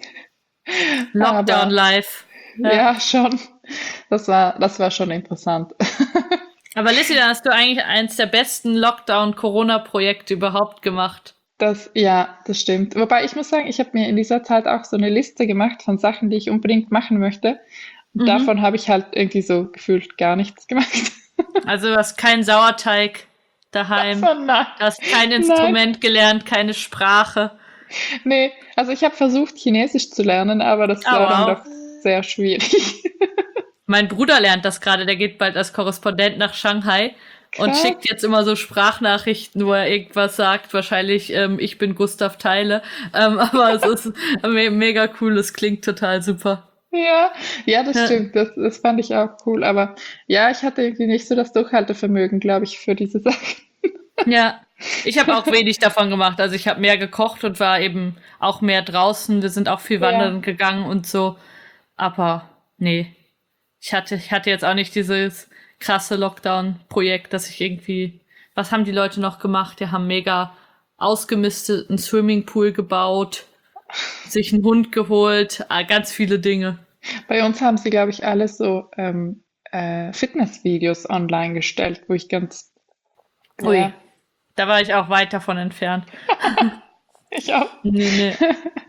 Speaker 1: Lockdown
Speaker 3: aber
Speaker 1: live. Ja.
Speaker 3: ja, schon. Das war, das war schon interessant.
Speaker 1: Aber Lissy, dann hast du eigentlich eins der besten Lockdown-Corona-Projekte überhaupt gemacht.
Speaker 3: Das, ja, das stimmt. Wobei ich muss sagen, ich habe mir in dieser Zeit auch so eine Liste gemacht von Sachen, die ich unbedingt machen möchte. Und
Speaker 1: Mhm.
Speaker 3: davon habe ich halt irgendwie so gefühlt gar nichts gemacht.
Speaker 1: Also du hast keinen Sauerteig daheim,
Speaker 3: Also nein,
Speaker 1: du hast kein
Speaker 3: nein,
Speaker 1: Instrument gelernt, keine Sprache.
Speaker 3: nee. Also ich habe versucht, Chinesisch zu lernen, aber das
Speaker 1: Ah,
Speaker 3: war dann
Speaker 1: wow.
Speaker 3: doch sehr schwierig.
Speaker 1: Mein Bruder lernt das gerade, der geht bald als Korrespondent nach Shanghai und
Speaker 3: Krass.
Speaker 1: schickt jetzt immer so Sprachnachrichten, wo er irgendwas sagt. Wahrscheinlich, ähm, ich bin Gustav Theile. Ähm, aber es ist me mega cool, es klingt total super.
Speaker 3: Ja, ja, das
Speaker 1: Ja.
Speaker 3: stimmt. Das, das fand ich auch cool. Aber ja, ich hatte irgendwie nicht so das Durchhaltevermögen, glaube ich, für diese Sache.
Speaker 1: Ja, ich habe auch wenig davon gemacht. Also ich habe mehr gekocht und war eben auch mehr draußen. Wir sind auch viel
Speaker 3: Ja,
Speaker 1: wandern gegangen und so. Aber nee, ich hatte, ich hatte jetzt auch nicht dieses krasse Lockdown-Projekt, dass ich irgendwie, was haben die Leute noch gemacht? Die haben mega ausgemisteten Swimmingpool gebaut, sich einen Hund geholt, ah, ganz viele Dinge.
Speaker 3: bei uns haben sie, glaube ich, alle so ähm, äh, Fitnessvideos online gestellt, wo ich ganz,
Speaker 1: Ui,
Speaker 3: ja,
Speaker 1: da war ich auch weit davon entfernt.
Speaker 3: ich auch.
Speaker 1: Nee, nee,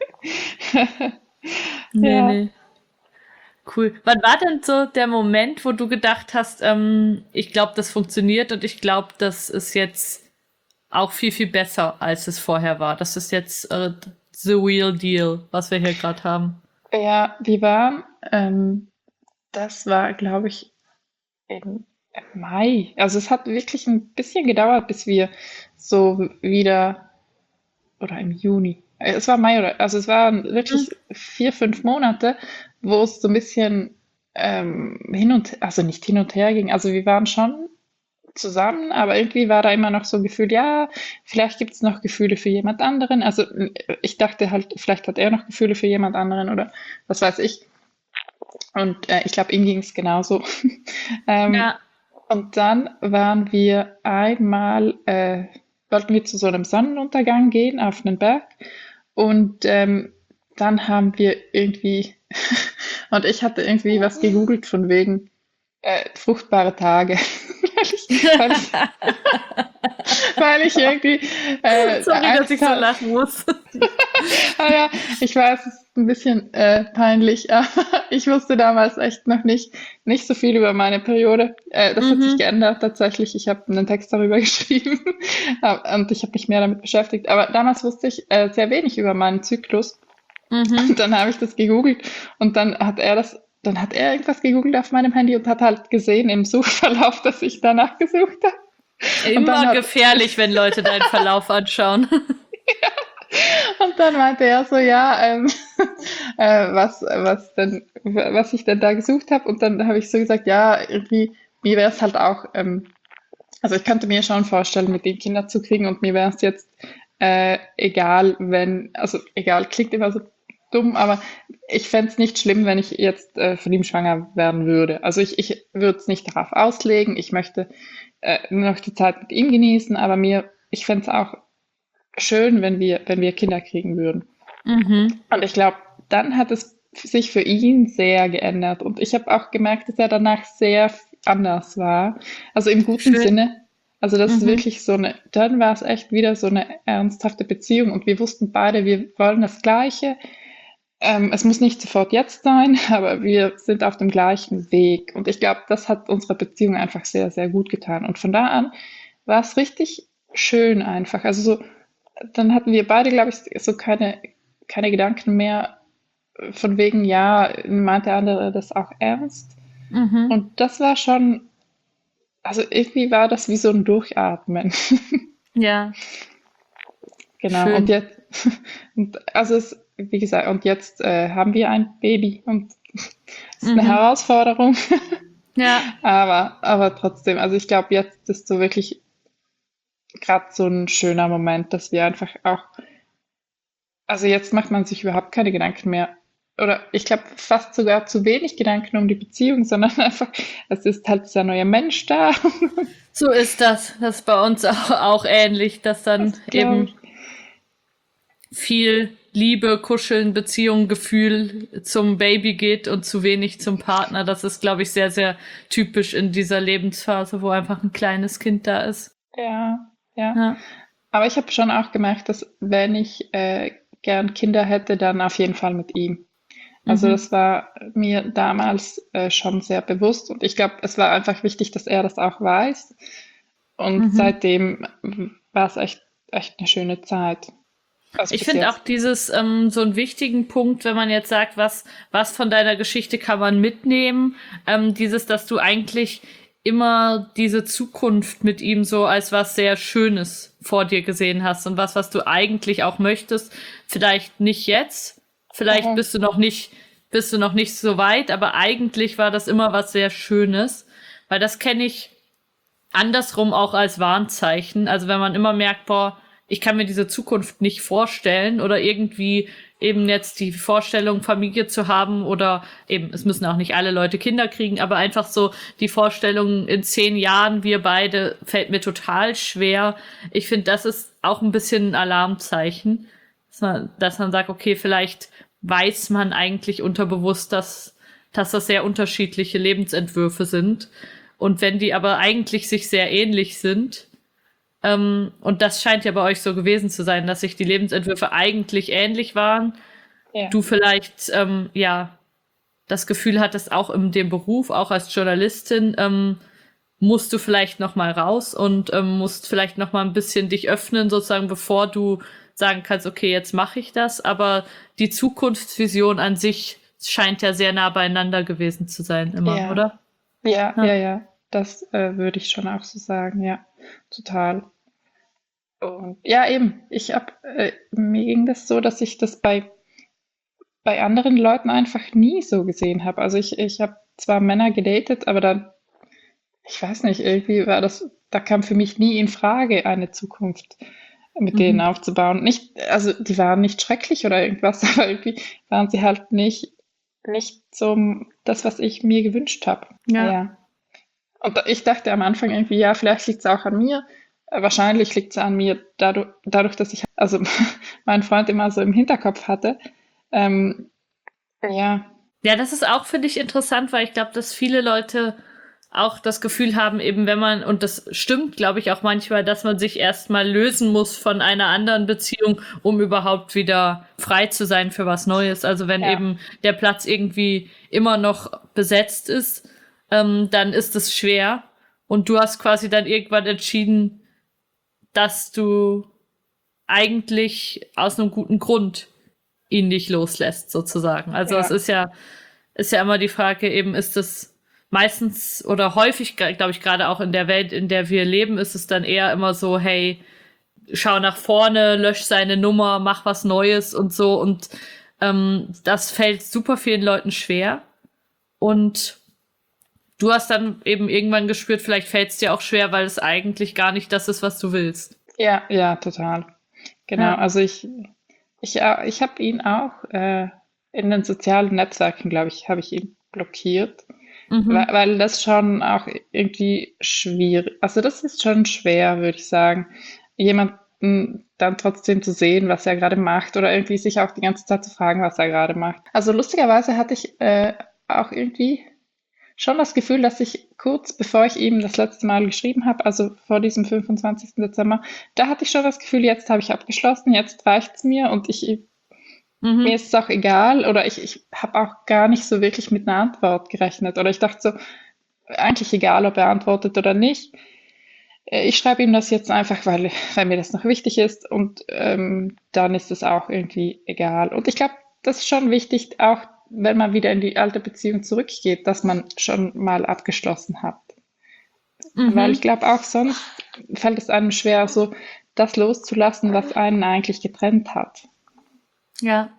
Speaker 1: nee,
Speaker 3: Ja,
Speaker 1: nee. Cool. Wann war denn so der Moment, wo du gedacht hast, ähm, ich glaube, das funktioniert und ich glaube, das ist jetzt auch viel, viel besser, als es vorher war. Das ist jetzt äh, the real deal, was wir hier gerade haben.
Speaker 3: ja, die waren, ähm, das war, glaube ich, in Mai. Also es hat wirklich ein bisschen gedauert, bis wir so wieder, oder im Juni. Äh, Es war Mai oder, also es waren
Speaker 1: Mhm.
Speaker 3: wirklich vier, fünf Monate, wo es so ein bisschen ähm, hin und, also nicht hin und her ging. Also wir waren schon zusammen, aber irgendwie war da immer noch so ein Gefühl, ja, vielleicht gibt es noch Gefühle für jemand anderen. Also äh, ich dachte halt, vielleicht hat er noch Gefühle für jemand anderen oder was weiß ich. Und äh, ich glaube, ihm ging es genauso. ähm,
Speaker 1: Ja.
Speaker 3: und dann waren wir einmal, äh, wollten wir zu so einem Sonnenuntergang gehen auf einen Berg. Und ähm, dann haben wir irgendwie, und ich hatte irgendwie was gegoogelt von wegen äh, fruchtbare Tage, weil ich, weil ich, weil ich irgendwie äh,
Speaker 1: Sorry, dass
Speaker 3: Angst
Speaker 1: ich so
Speaker 3: hatte.
Speaker 1: lachen muss.
Speaker 3: Ah ja, ich weiß, es ist ein bisschen äh, peinlich, aber ich wusste damals echt noch nicht, nicht so viel über meine Periode. Äh, das hat sich
Speaker 1: Mhm.
Speaker 3: geändert tatsächlich. Ich habe einen Text darüber geschrieben äh, und ich habe mich mehr damit beschäftigt. Aber damals wusste ich äh, sehr wenig über meinen Zyklus.
Speaker 1: Mhm.
Speaker 3: Und dann habe ich das gegoogelt und dann hat er das, dann hat er irgendwas gegoogelt auf meinem Handy und hat halt gesehen im Suchverlauf, dass ich danach gesucht habe. Und dann
Speaker 1: Immer
Speaker 3: hat,
Speaker 1: gefährlich, wenn Leute deinen Verlauf anschauen.
Speaker 3: Und dann meinte er so, ja, ähm, äh, was, was denn, was ich denn da gesucht habe. Und dann habe ich so gesagt, ja, irgendwie, mir wäre es halt auch, ähm, also ich könnte mir schon vorstellen, mit den Kindern zu kriegen und mir wäre es jetzt äh, egal, wenn, also egal, klingt immer so dumm, aber ich fände es nicht schlimm, wenn ich jetzt äh, von ihm schwanger werden würde. Also ich, ich würde es nicht darauf auslegen, ich möchte äh, nur noch die Zeit mit ihm genießen, aber mir, ich fände es auch schön, wenn wir, wenn wir Kinder kriegen würden.
Speaker 1: Mhm.
Speaker 3: Und ich glaube, dann hat es sich für ihn sehr geändert. Und ich habe auch gemerkt, dass er danach sehr anders war. Also im guten
Speaker 1: Schön.
Speaker 3: Sinne. Also das ist
Speaker 1: Mhm.
Speaker 3: wirklich so eine, dann war es echt wieder so eine ernsthafte Beziehung und wir wussten beide, wir wollen das Gleiche. Ähm, es muss nicht sofort jetzt sein, aber wir sind auf dem gleichen Weg. Und ich glaube, das hat unserer Beziehung einfach sehr, sehr gut getan. Und von da an war es richtig schön einfach. Also so, dann hatten wir beide, glaube ich, so keine, keine Gedanken mehr von wegen, ja, meint der andere das auch ernst?
Speaker 1: Mhm.
Speaker 3: Und das war schon, also irgendwie war das wie so ein Durchatmen.
Speaker 1: Ja,
Speaker 3: Genau. Und
Speaker 1: schön.
Speaker 3: jetzt, und also es, wie gesagt, und jetzt äh, haben wir ein Baby und es ist eine
Speaker 1: Mhm.
Speaker 3: Herausforderung,
Speaker 1: Ja,
Speaker 3: aber, aber trotzdem, also ich glaube, jetzt ist so wirklich gerade so ein schöner Moment, dass wir einfach auch, also jetzt macht man sich überhaupt keine Gedanken mehr. Oder ich glaube fast sogar zu wenig Gedanken um die Beziehung, sondern einfach, es ist halt dieser neue Mensch da.
Speaker 1: so ist das. Das ist bei uns auch, auch ähnlich, dass dann
Speaker 3: Das glaube
Speaker 1: eben
Speaker 3: ich.
Speaker 1: viel Liebe, Kuscheln, Beziehung, Gefühl zum Baby geht und zu wenig zum Partner. Das ist, glaube ich, sehr, sehr typisch in dieser Lebensphase, wo einfach ein kleines Kind da ist.
Speaker 3: Ja, ja.
Speaker 1: Ja.
Speaker 3: Aber ich habe schon auch gemerkt, dass wenn ich äh, gern Kinder hätte, dann auf jeden Fall mit ihm. Also
Speaker 1: Mhm.
Speaker 3: das war mir damals äh, schon sehr bewusst und ich glaube, es war einfach wichtig, dass er das auch weiß. Und
Speaker 1: Mhm.
Speaker 3: seitdem war es echt, echt eine schöne Zeit. Also
Speaker 1: Ich
Speaker 3: bis
Speaker 1: finde auch
Speaker 3: jetzt.
Speaker 1: dieses ähm, so einen wichtigen Punkt, wenn man jetzt sagt, was was von deiner Geschichte kann man mitnehmen, ähm, dieses, dass du eigentlich immer diese Zukunft mit ihm so als was sehr Schönes vor dir gesehen hast und was, was du eigentlich auch möchtest. Vielleicht nicht jetzt, vielleicht
Speaker 3: Aha.
Speaker 1: bist du noch nicht, bist du noch nicht so weit, aber eigentlich war das immer was sehr Schönes, weil das kenne ich andersrum auch als Warnzeichen. Also wenn man immer merkt, boah, ich kann mir diese Zukunft nicht vorstellen oder irgendwie eben jetzt die Vorstellung, Familie zu haben oder eben, es müssen auch nicht alle Leute Kinder kriegen, aber einfach so die Vorstellung in zehn Jahren, wir beide, fällt mir total schwer. Ich finde, das ist auch ein bisschen ein Alarmzeichen, dass man, dass man sagt, okay, vielleicht weiß man eigentlich unterbewusst, dass, dass das sehr unterschiedliche Lebensentwürfe sind. Und wenn die aber eigentlich sich sehr ähnlich sind, ähm, und das scheint ja bei euch so gewesen zu sein, dass sich die Lebensentwürfe eigentlich ähnlich waren,
Speaker 3: Ja.
Speaker 1: du vielleicht, ähm, ja, das Gefühl hattest, auch in dem Beruf, auch als Journalistin, ähm, musst du vielleicht noch mal raus und ähm, musst vielleicht noch mal ein bisschen dich öffnen, sozusagen, bevor du sagen kannst, okay, jetzt mache ich das. Aber die Zukunftsvision an sich scheint ja sehr nah beieinander gewesen zu sein, immer,
Speaker 3: Ja.
Speaker 1: oder?
Speaker 3: Ja, ja,
Speaker 1: Ja.
Speaker 3: ja. Das äh, würde ich schon auch so sagen, ja, total. Und ja, eben, ich hab, äh, mir ging das so, dass ich das bei, bei anderen Leuten einfach nie so gesehen habe. Also ich, ich habe zwar Männer gedatet, aber dann, ich weiß nicht, irgendwie war das, da kam für mich nie in Frage, eine Zukunft mit denen
Speaker 1: Mhm.
Speaker 3: aufzubauen. Nicht, also die waren nicht schrecklich oder irgendwas, aber irgendwie waren sie halt nicht, nicht so das, was ich mir gewünscht habe.
Speaker 1: Ja.
Speaker 3: Naja. Und da- ich dachte am Anfang irgendwie, ja, vielleicht liegt es auch an mir. Äh, Wahrscheinlich liegt es an mir dadurch, dadurch, dass ich also meinen Freund immer so im Hinterkopf hatte. Ähm, ja,
Speaker 1: Ja, das ist auch, finde ich, interessant, weil ich glaube, dass viele Leute auch das Gefühl haben, eben wenn man, und das stimmt, glaube ich, auch manchmal, dass man sich erstmal lösen muss von einer anderen Beziehung, um überhaupt wieder frei zu sein für was Neues. Also wenn
Speaker 3: ja,
Speaker 1: eben der Platz irgendwie immer noch besetzt ist, ähm, dann ist es schwer. Und du hast quasi dann irgendwann entschieden, dass du eigentlich aus einem guten Grund ihn nicht loslässt, sozusagen. Also es
Speaker 3: ja,
Speaker 1: ist ja, ist ja immer die Frage, eben ist es meistens oder häufig, glaube ich, gerade auch in der Welt, in der wir leben, ist es dann eher immer so, hey, schau nach vorne, lösch seine Nummer, mach was Neues und so. Und ähm, das fällt super vielen Leuten schwer. Und du hast dann eben irgendwann gespürt, vielleicht fällt es dir auch schwer, weil es eigentlich gar nicht das ist, was du willst.
Speaker 3: ja, ja, total. Genau.
Speaker 1: Ja.
Speaker 3: Also ich, ich, au- ich habe ihn auch äh, in den sozialen Netzwerken, glaube ich, habe ich ihn blockiert. Weil,
Speaker 1: Mhm.
Speaker 3: weil das schon auch irgendwie schwierig, also das ist schon schwer, würde ich sagen, jemanden dann trotzdem zu sehen, was er gerade macht oder irgendwie sich auch die ganze Zeit zu fragen, was er gerade macht. Also lustigerweise hatte ich äh, auch irgendwie schon das Gefühl, dass ich kurz bevor ich ihm das letzte Mal geschrieben habe, also vor diesem fünfundzwanzigsten Dezember, da hatte ich schon das Gefühl, jetzt habe ich abgeschlossen, jetzt reicht's mir und ich mir
Speaker 1: Mhm.
Speaker 3: ist es auch egal oder ich, ich habe auch gar nicht so wirklich mit einer Antwort gerechnet oder ich dachte so, eigentlich egal, ob er antwortet oder nicht. Äh, Ich schreibe ihm das jetzt einfach, weil, weil mir das noch wichtig ist und ähm, dann ist es auch irgendwie egal. Und ich glaube, das ist schon wichtig, auch wenn man wieder in die alte Beziehung zurückgeht, dass man schon mal abgeschlossen hat. Weil ich
Speaker 1: Mhm.
Speaker 3: glaube, auch sonst fällt es einem schwer, so das loszulassen, was einen eigentlich getrennt hat.
Speaker 1: Ja.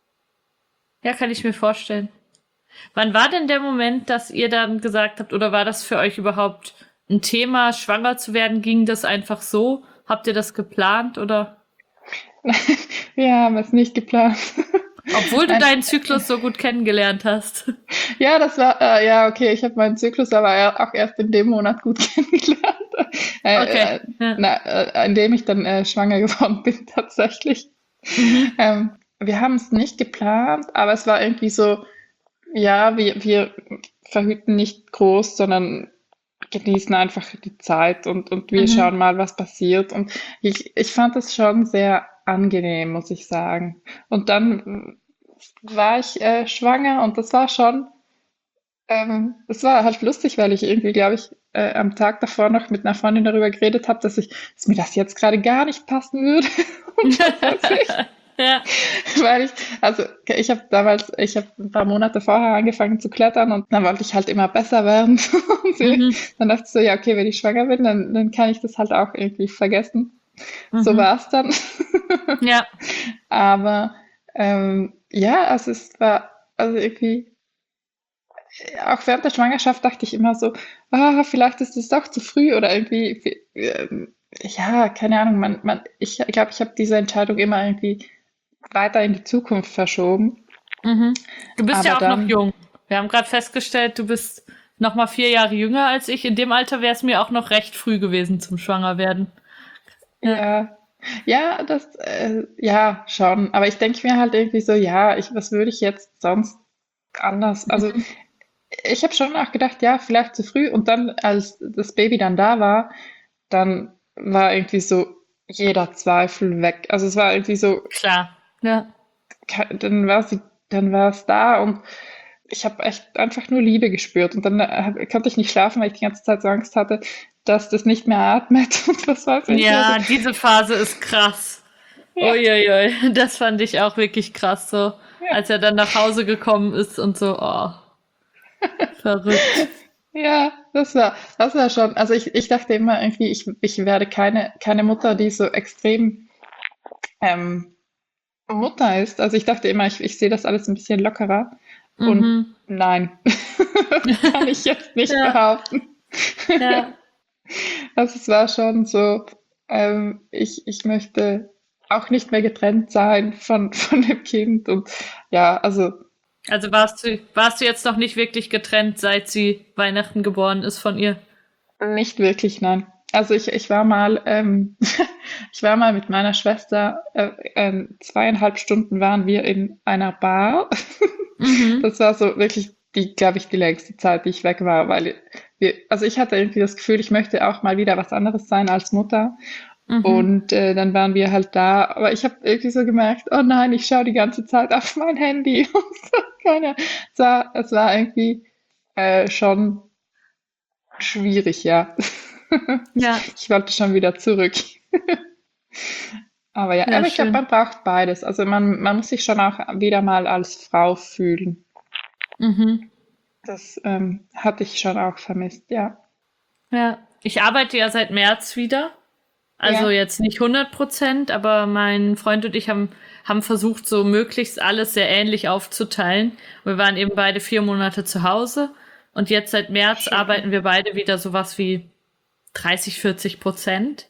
Speaker 1: Ja, kann ich mir vorstellen. Wann war denn der Moment, dass ihr dann gesagt habt, oder war das für euch überhaupt ein Thema, schwanger zu werden? Ging das einfach so? Habt ihr das geplant oder?
Speaker 3: Wir haben es nicht geplant.
Speaker 1: Obwohl du
Speaker 3: Nein,
Speaker 1: deinen Zyklus so gut kennengelernt hast.
Speaker 3: ja, das war, äh, ja, okay, ich habe meinen Zyklus aber ja auch erst in dem Monat gut kennengelernt, äh,
Speaker 1: Okay.
Speaker 3: äh,
Speaker 1: Ja.
Speaker 3: na, äh, in dem ich dann äh, schwanger geworden bin, tatsächlich.
Speaker 1: Mhm.
Speaker 3: Ähm, wir haben es nicht geplant, aber es war irgendwie so, ja, wir, wir verhüten nicht groß, sondern genießen einfach die Zeit und, und wir
Speaker 1: Mhm.
Speaker 3: schauen mal, was passiert. Und ich, ich fand es schon sehr angenehm, muss ich sagen. Und dann war ich äh, schwanger und das war schon, ähm, das war halt lustig, weil ich irgendwie, glaube ich, äh, am Tag davor noch mit einer Freundin darüber geredet habe, dass ich, dass mir das jetzt gerade gar nicht passen würde. Und dann plötzlich,
Speaker 1: Ja.
Speaker 3: weil ich, also ich habe damals, ich habe ein paar Monate vorher angefangen zu klettern und dann wollte ich halt immer besser werden. Und sie-
Speaker 1: Mhm.
Speaker 3: dann dachte ich so, ja, okay, wenn ich schwanger bin, dann, dann kann ich das halt auch irgendwie vergessen. So
Speaker 1: Mhm.
Speaker 3: war es dann.
Speaker 1: Ja.
Speaker 3: Aber ähm, ja, also es war also irgendwie auch während der Schwangerschaft dachte ich immer so, ah, vielleicht ist es doch zu früh oder irgendwie, ähm, ja, keine Ahnung, man, man, ich glaube, ich habe diese Entscheidung immer irgendwie weiter in die Zukunft verschoben.
Speaker 1: Mhm. Du bist
Speaker 3: Aber
Speaker 1: ja auch noch
Speaker 3: dann,
Speaker 1: jung. Wir haben gerade festgestellt, du bist noch mal vier Jahre jünger als ich. In dem Alter wäre es mir auch noch recht früh gewesen zum Schwangerwerden. Ja.
Speaker 3: ja, ja, das, äh, ja, schon. Aber ich denke mir halt irgendwie so, ja, ich, was würde ich jetzt sonst anders? Also
Speaker 1: Mhm.
Speaker 3: ich habe schon auch gedacht, ja, vielleicht zu früh. Und dann, als das Baby dann da war, dann war irgendwie so jeder Zweifel weg. Also es war irgendwie so,
Speaker 1: Klar. Ja.
Speaker 3: ke- dann war sie, dann war es da und ich habe echt einfach nur Liebe gespürt. Und dann äh, hab, konnte ich nicht schlafen, weil ich die ganze Zeit so Angst hatte, dass das nicht mehr atmet und was weiß ich. Also,
Speaker 1: Ja, diese Phase ist krass.
Speaker 3: ja,
Speaker 1: Uiuiui, das fand ich auch wirklich krass, so,
Speaker 3: ja,
Speaker 1: als er dann nach Hause gekommen ist und so, oh, verrückt.
Speaker 3: Ja, das war, das war schon, also ich, ich dachte immer irgendwie, ich, ich werde keine, keine Mutter, die so extrem ähm, Mutter ist. Also ich dachte immer, ich, ich sehe das alles ein bisschen lockerer. Und
Speaker 1: Mhm.
Speaker 3: nein, kann ich jetzt nicht
Speaker 1: Ja,
Speaker 3: behaupten.
Speaker 1: ja.
Speaker 3: Also es war schon so, ähm, ich, ich möchte auch nicht mehr getrennt sein von, von dem Kind. Und ja, also
Speaker 1: Also warst du, warst du jetzt noch nicht wirklich getrennt, seit sie Weihnachten geboren ist von ihr?
Speaker 3: nicht wirklich, nein. Also ich, ich war mal, ähm, ich war mal mit meiner Schwester, äh, ähm, zweieinhalb Stunden waren wir in einer Bar.
Speaker 1: Mhm.
Speaker 3: Das war so wirklich die, glaube ich, die längste Zeit, die ich weg war, weil wir, also ich hatte irgendwie das Gefühl, ich möchte auch mal wieder was anderes sein als Mutter.
Speaker 1: Mhm.
Speaker 3: Und äh, dann waren wir halt da, aber ich habe irgendwie so gemerkt, oh nein, ich schaue die ganze Zeit auf mein Handy. Und so, keine, es war, es war irgendwie äh, schon schwierig, ja.
Speaker 1: Ja,
Speaker 3: Ich wollte schon wieder zurück. Aber ja,
Speaker 1: ja,
Speaker 3: aber ich glaube,
Speaker 1: schön.
Speaker 3: man braucht beides. Also man, man muss sich schon auch wieder mal als Frau fühlen.
Speaker 1: Mhm.
Speaker 3: Das ähm, hatte ich schon auch vermisst, ja.
Speaker 1: Ja. Ich arbeite ja seit März wieder. Also
Speaker 3: Ja,
Speaker 1: jetzt nicht hundert Prozent, aber mein Freund und ich haben, haben versucht, so möglichst alles sehr ähnlich aufzuteilen. Wir waren eben beide vier Monate zu Hause und jetzt seit März arbeiten
Speaker 3: schön.
Speaker 1: wir beide wieder sowas wie dreißig, vierzig Prozent.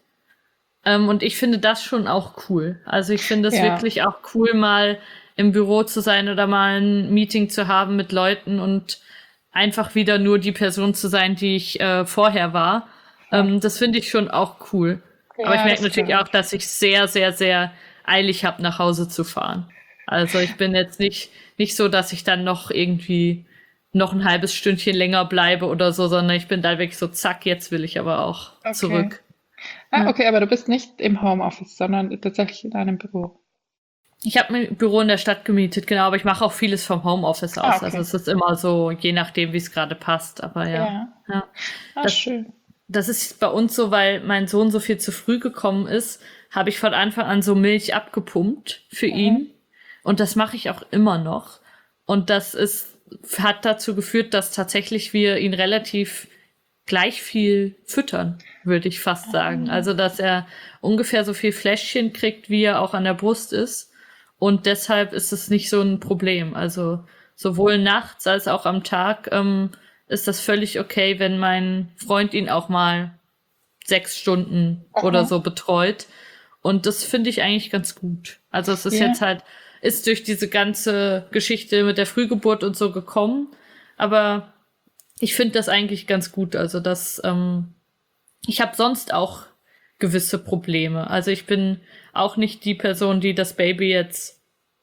Speaker 1: Ähm, und ich finde das schon auch cool. Also ich finde es
Speaker 3: Ja,
Speaker 1: wirklich auch cool, mal im Büro zu sein oder mal ein Meeting zu haben mit Leuten und einfach wieder nur die Person zu sein, die ich äh, vorher war.
Speaker 3: voll.
Speaker 1: Ähm, das finde ich schon auch cool. Aber ich
Speaker 3: Ja,
Speaker 1: merke
Speaker 3: das
Speaker 1: natürlich
Speaker 3: glaube
Speaker 1: auch,
Speaker 3: ich.
Speaker 1: dass ich sehr, sehr, sehr eilig habe, nach Hause zu fahren. Also ich bin jetzt nicht, nicht so, dass ich dann noch irgendwie noch ein halbes Stündchen länger bleibe oder so, sondern ich bin da wirklich so, zack, jetzt will ich aber auch
Speaker 3: Okay.
Speaker 1: zurück.
Speaker 3: Ah,
Speaker 1: Ja.
Speaker 3: okay, aber du bist nicht im Homeoffice, sondern tatsächlich in einem Büro.
Speaker 1: Ich habe mir ein Büro in der Stadt gemietet, genau, aber ich mache auch vieles vom Homeoffice
Speaker 3: Ah,
Speaker 1: aus. Also
Speaker 3: okay.
Speaker 1: es ist immer so, je nachdem, wie es gerade passt. Aber ja,
Speaker 3: Ja.
Speaker 1: ja.
Speaker 3: Ah,
Speaker 1: Das,
Speaker 3: schön.
Speaker 1: das ist bei uns so, weil mein Sohn so viel zu früh gekommen ist, habe ich von Anfang an so Milch abgepumpt für
Speaker 3: Mhm.
Speaker 1: ihn. Und das mache ich auch immer noch. Und das ist, hat dazu geführt, dass tatsächlich wir ihn relativ gleich viel füttern, würde ich fast sagen.
Speaker 3: Ah,
Speaker 1: Also, dass er ungefähr so viel Fläschchen kriegt, wie er auch an der Brust ist. Und deshalb ist es nicht so ein Problem. Also, sowohl nachts als auch am Tag ähm, ist das völlig okay, wenn mein Freund ihn auch mal sechs Stunden oder
Speaker 3: aha.
Speaker 1: so betreut. Und das finde ich eigentlich ganz gut. Also es ist
Speaker 3: Ja,
Speaker 1: jetzt halt, ist durch diese ganze Geschichte mit der Frühgeburt und so gekommen. Aber ich finde das eigentlich ganz gut. Also das, ähm, ich habe sonst auch gewisse Probleme. Also ich bin auch nicht die Person, die das Baby jetzt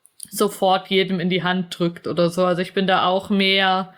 Speaker 1: sofort jedem in die Hand drückt oder so. Also ich bin da auch mehr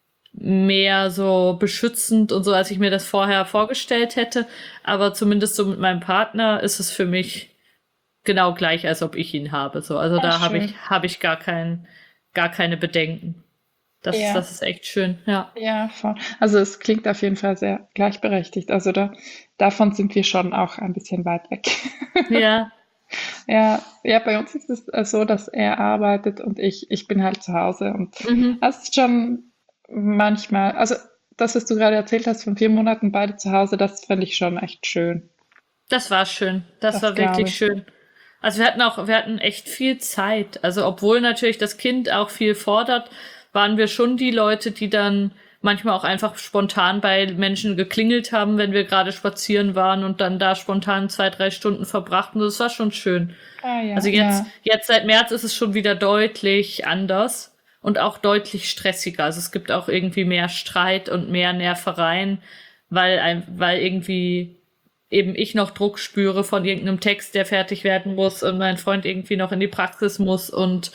Speaker 1: mehr so beschützend und so, als ich mir das vorher vorgestellt hätte. Aber zumindest so mit meinem Partner ist es für mich genau gleich, als ob ich ihn habe. So, also
Speaker 3: ah,
Speaker 1: da habe ich
Speaker 3: schön.
Speaker 1: habe ich gar kein gar keine Bedenken. Das
Speaker 3: Ja,
Speaker 1: das ist echt schön. Ja,
Speaker 3: ja, voll. Also es klingt auf jeden Fall sehr gleichberechtigt. Also da, davon sind wir schon auch ein bisschen weit weg.
Speaker 1: ja,
Speaker 3: Ja, ja, bei uns ist es äh, so, dass er arbeitet und ich, ich bin halt zu Hause und
Speaker 1: mhm.
Speaker 3: das ist schon manchmal, also das, was du gerade erzählt hast, von vier Monaten beide zu Hause, das fände ich schon echt schön.
Speaker 1: Das war schön. Das
Speaker 3: Das
Speaker 1: war
Speaker 3: glaube
Speaker 1: wirklich
Speaker 3: ich.
Speaker 1: schön. Also wir hatten auch, wir hatten echt viel Zeit. Also obwohl natürlich das Kind auch viel fordert, waren wir schon die Leute, die dann manchmal auch einfach spontan bei Menschen geklingelt haben, wenn wir gerade spazieren waren und dann da spontan zwei, drei Stunden verbrachten. Das war schon schön.
Speaker 3: Ah ja,
Speaker 1: Also jetzt,
Speaker 3: ja.
Speaker 1: jetzt seit März ist es schon wieder deutlich anders und auch deutlich stressiger. Also es gibt auch irgendwie mehr Streit und mehr Nervereien, weil, ein- weil irgendwie eben ich noch Druck spüre von irgendeinem Text, der fertig werden muss und mein Freund irgendwie noch in die Praxis muss und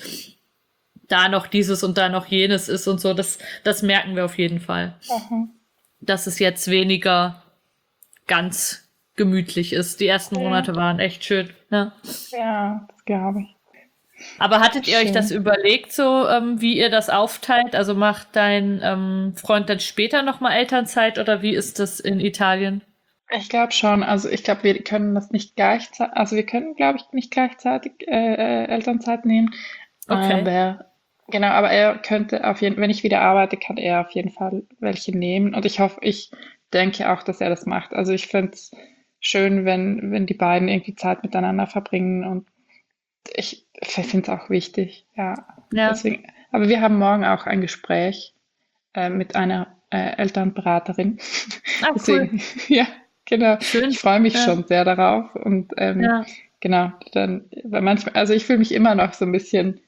Speaker 1: da noch dieses und da noch jenes ist und so. Das, das merken wir auf jeden Fall.
Speaker 3: Aha.
Speaker 1: Dass es jetzt weniger ganz gemütlich ist. Die ersten
Speaker 3: Ja,
Speaker 1: Monate waren echt schön. Ja.
Speaker 3: ja, das glaube ich.
Speaker 1: Aber hattet ihr euch das
Speaker 3: Schön.
Speaker 1: überlegt, so ähm, wie ihr das aufteilt? Also macht dein ähm, Freund dann später nochmal Elternzeit oder wie ist das in Italien?
Speaker 3: Ich glaube schon, also ich glaube, wir können das nicht gleichzeitig, also wir können, glaube ich, nicht gleichzeitig äh, äh, Elternzeit nehmen,
Speaker 1: Okay.
Speaker 3: aber Genau, aber er könnte auf jeden wenn ich wieder arbeite, kann er auf jeden Fall welche nehmen. Und ich hoffe, ich denke auch, dass er das macht. Also ich fände es schön, wenn, wenn die beiden irgendwie Zeit miteinander verbringen. Und ich finde es auch wichtig, ja.
Speaker 1: Ja.
Speaker 3: Deswegen, aber wir haben morgen auch ein Gespräch äh, mit einer äh, Elternberaterin.
Speaker 1: Ah, cool.
Speaker 3: Deswegen, ja, genau.
Speaker 1: Schön.
Speaker 3: Ich freue mich
Speaker 1: Ja.
Speaker 3: schon sehr darauf. Und ähm,
Speaker 1: Ja.
Speaker 3: genau, dann, weil manchmal, also ich fühle mich immer noch so ein bisschen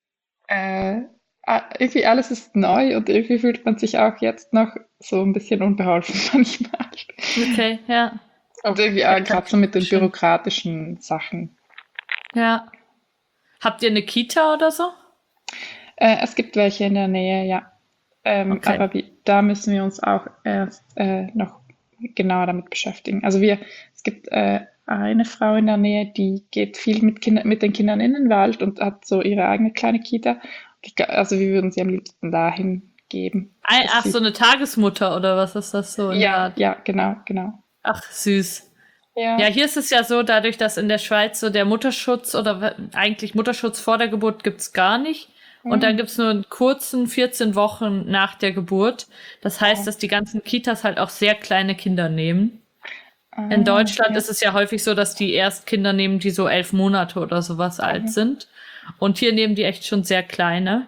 Speaker 3: äh, a- irgendwie alles ist neu und irgendwie fühlt man sich auch jetzt noch so ein bisschen unbeholfen manchmal.
Speaker 1: Okay, ja.
Speaker 3: Und irgendwie
Speaker 1: Ja,
Speaker 3: äh,
Speaker 1: kann
Speaker 3: gerade
Speaker 1: ich
Speaker 3: so
Speaker 1: mir
Speaker 3: mit den
Speaker 1: vorstellen.
Speaker 3: bürokratischen Sachen.
Speaker 1: Ja. Habt ihr eine Kita oder so?
Speaker 3: Äh, es gibt welche in der Nähe, ja. Ähm,
Speaker 1: Okay.
Speaker 3: aber wie, da müssen wir uns auch erst äh, noch genauer damit beschäftigen. Also wir, es gibt äh, eine Frau in der Nähe, die geht viel mit, Kinder, mit den Kindern in den Wald und hat so ihre eigene kleine Kita. Ich, gla- also wir würden sie am liebsten dahin geben,
Speaker 1: Ei,
Speaker 3: dass
Speaker 1: ach, so
Speaker 3: sie.
Speaker 1: eine Tagesmutter oder was ist das so in der
Speaker 3: Ja,
Speaker 1: Art?
Speaker 3: ja, genau, genau.
Speaker 1: Ach, süß. Ja,
Speaker 3: Ja.
Speaker 1: hier ist es ja so, dadurch, dass in der Schweiz so der Mutterschutz oder we- eigentlich Mutterschutz vor der Geburt gibt's gar nicht. Und dann
Speaker 3: Hm.
Speaker 1: gibt's nur einen kurzen vierzehn Wochen nach der Geburt. Das heißt,
Speaker 3: Oh.
Speaker 1: dass die ganzen Kitas halt auch sehr kleine Kinder nehmen. In
Speaker 3: Ah,
Speaker 1: Deutschland
Speaker 3: ja.
Speaker 1: ist es ja häufig so, dass die erst Kinder nehmen, die so elf Monate oder sowas alt
Speaker 3: Mhm.
Speaker 1: sind. Und hier nehmen die echt schon sehr kleine.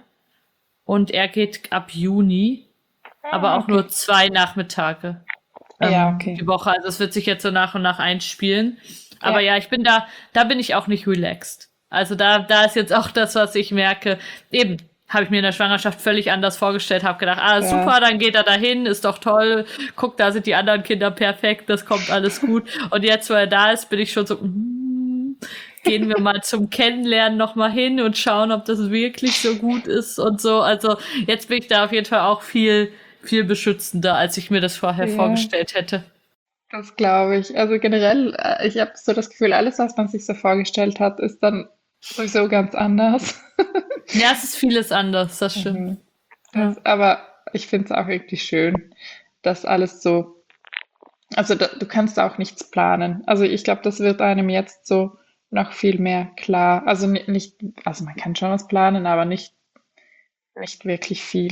Speaker 1: Und er geht ab Juni, aber
Speaker 3: Ah,
Speaker 1: auch nur
Speaker 3: okay.
Speaker 1: zwei Nachmittage
Speaker 3: Ja,
Speaker 1: ähm,
Speaker 3: okay.
Speaker 1: die Woche. Also es wird sich jetzt so nach und nach einspielen. Aber
Speaker 3: Ja.
Speaker 1: ja, ich bin da, da bin ich auch nicht relaxed. Also da, da ist jetzt auch das, was ich merke. Eben, habe ich mir in der Schwangerschaft völlig anders vorgestellt, habe gedacht, ah,
Speaker 3: Ja.
Speaker 1: super, dann geht er dahin, ist doch toll. Guck, da sind die anderen Kinder perfekt, das kommt alles gut. Und jetzt, wo er da ist, bin ich schon so, mm, gehen wir mal zum Kennenlernen noch mal hin und schauen, ob das wirklich so gut ist und so. Also jetzt bin ich da auf jeden Fall auch viel, viel beschützender, als ich mir das vorher
Speaker 3: Ja,
Speaker 1: vorgestellt hätte.
Speaker 3: das glaube ich. Also generell, äh, ich habe so das Gefühl, alles, was man sich so vorgestellt hat, ist dann sowieso ganz anders.
Speaker 1: Ja, es ist vieles anders, das stimmt.
Speaker 3: Mhm.
Speaker 1: Ja.
Speaker 3: Das, aber ich finde es auch irgendwie schön, dass alles so, also da, du kannst auch nichts planen. Also ich glaube, das wird einem jetzt so noch viel mehr klar. Also ni- nicht, also man kann schon was planen, aber nicht, nicht wirklich viel.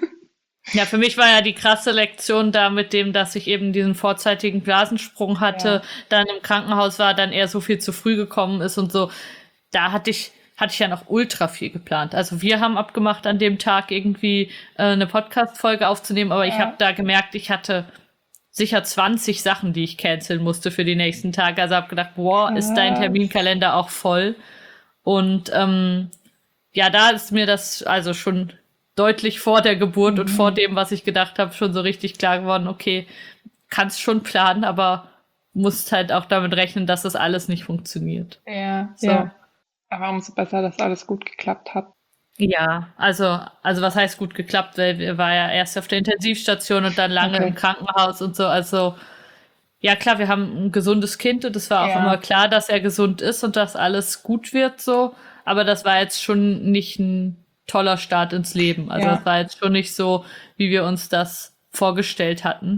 Speaker 1: Ja, für mich war ja die krasse Lektion da mit dem, dass ich eben diesen vorzeitigen Blasensprung hatte,
Speaker 3: Ja.
Speaker 1: dann im Krankenhaus war, dann eher so viel zu früh gekommen ist und so. Da hatte ich, hatte ich ja noch ultra viel geplant. Also wir haben abgemacht, an dem Tag irgendwie äh, eine Podcast-Folge aufzunehmen, aber ich habe
Speaker 3: Ja.
Speaker 1: da gemerkt, ich hatte sicher zwanzig Sachen, die ich canceln musste für die nächsten Tage. Also habe gedacht, boah, ist dein
Speaker 3: Krass.
Speaker 1: Terminkalender auch voll? Und ähm, ja, da ist mir das also schon deutlich vor der Geburt und vor
Speaker 3: Mhm.
Speaker 1: dem, was ich gedacht habe, schon so richtig klar geworden, okay, kannst schon planen, aber musst halt auch damit rechnen, dass das alles nicht funktioniert.
Speaker 3: Ja,
Speaker 1: So.
Speaker 3: ja. Aber umso besser, dass alles gut geklappt hat.
Speaker 1: Ja, also, also was heißt gut geklappt, weil wir war ja erst auf der Intensivstation und dann lange im
Speaker 3: Okay.
Speaker 1: Krankenhaus und so. Also, ja klar, wir haben ein gesundes Kind und es war auch immer
Speaker 3: Ja,
Speaker 1: klar, dass er gesund ist und dass alles gut wird so. Aber das war jetzt schon nicht ein toller Start ins Leben. Also das
Speaker 3: ja,
Speaker 1: war jetzt schon nicht so, wie wir uns das vorgestellt hatten.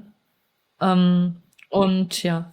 Speaker 1: Ähm, und ja,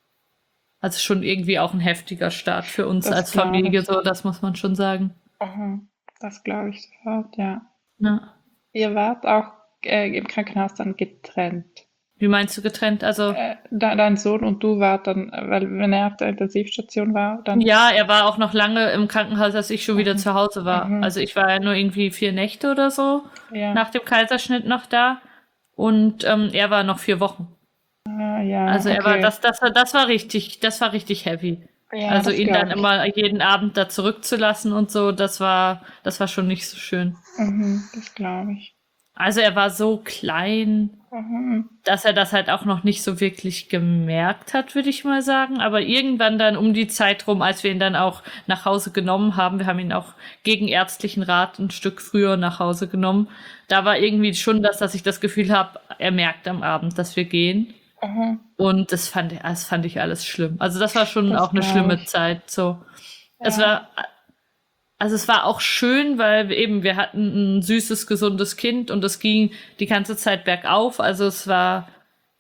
Speaker 1: also schon irgendwie auch ein heftiger Start für uns
Speaker 3: das
Speaker 1: als
Speaker 3: glaube
Speaker 1: Familie,
Speaker 3: ich.
Speaker 1: so, das muss man schon sagen.
Speaker 3: Mhm. Das glaube ich sofort, ja.
Speaker 1: Ja.
Speaker 3: Ihr wart auch äh, im Krankenhaus dann getrennt.
Speaker 1: Wie meinst du getrennt? Also,
Speaker 3: Äh, de dein Sohn und du wart dann, äh, weil wenn er auf der Intensivstation war, dann.
Speaker 1: ja, er war auch noch lange im Krankenhaus, als ich schon wieder
Speaker 3: Mhm.
Speaker 1: zu Hause war.
Speaker 3: Mhm.
Speaker 1: Also ich war ja nur irgendwie vier Nächte oder so
Speaker 3: Ja,
Speaker 1: nach dem Kaiserschnitt noch da. Und ähm, er war noch vier Wochen.
Speaker 3: ah, ja,
Speaker 1: Also er war,
Speaker 3: okay.
Speaker 1: das, das war, das war richtig, das war richtig heavy.
Speaker 3: Ja,
Speaker 1: Also
Speaker 3: das
Speaker 1: ihn dann
Speaker 3: glaube ich.
Speaker 1: immer jeden Abend da zurückzulassen und so, das war, das war schon nicht so schön.
Speaker 3: Mhm, das glaube ich.
Speaker 1: Also er war so klein,
Speaker 3: Mhm.
Speaker 1: dass er das halt auch noch nicht so wirklich gemerkt hat, würde ich mal sagen. Aber irgendwann dann um die Zeit rum, als wir ihn dann auch nach Hause genommen haben, wir haben ihn auch gegen ärztlichen Rat ein Stück früher nach Hause genommen, da war irgendwie schon das, dass ich das Gefühl habe, er merkt am Abend, dass wir gehen.
Speaker 3: Mhm.
Speaker 1: Und das fand, das fand ich alles schlimm. Also das war schon
Speaker 3: Das
Speaker 1: auch eine
Speaker 3: glaube
Speaker 1: schlimme
Speaker 3: ich.
Speaker 1: Zeit. So, es
Speaker 3: Ja.
Speaker 1: war, also es war auch schön, weil wir eben, wir hatten ein süßes, gesundes Kind und es ging die ganze Zeit bergauf. Also es war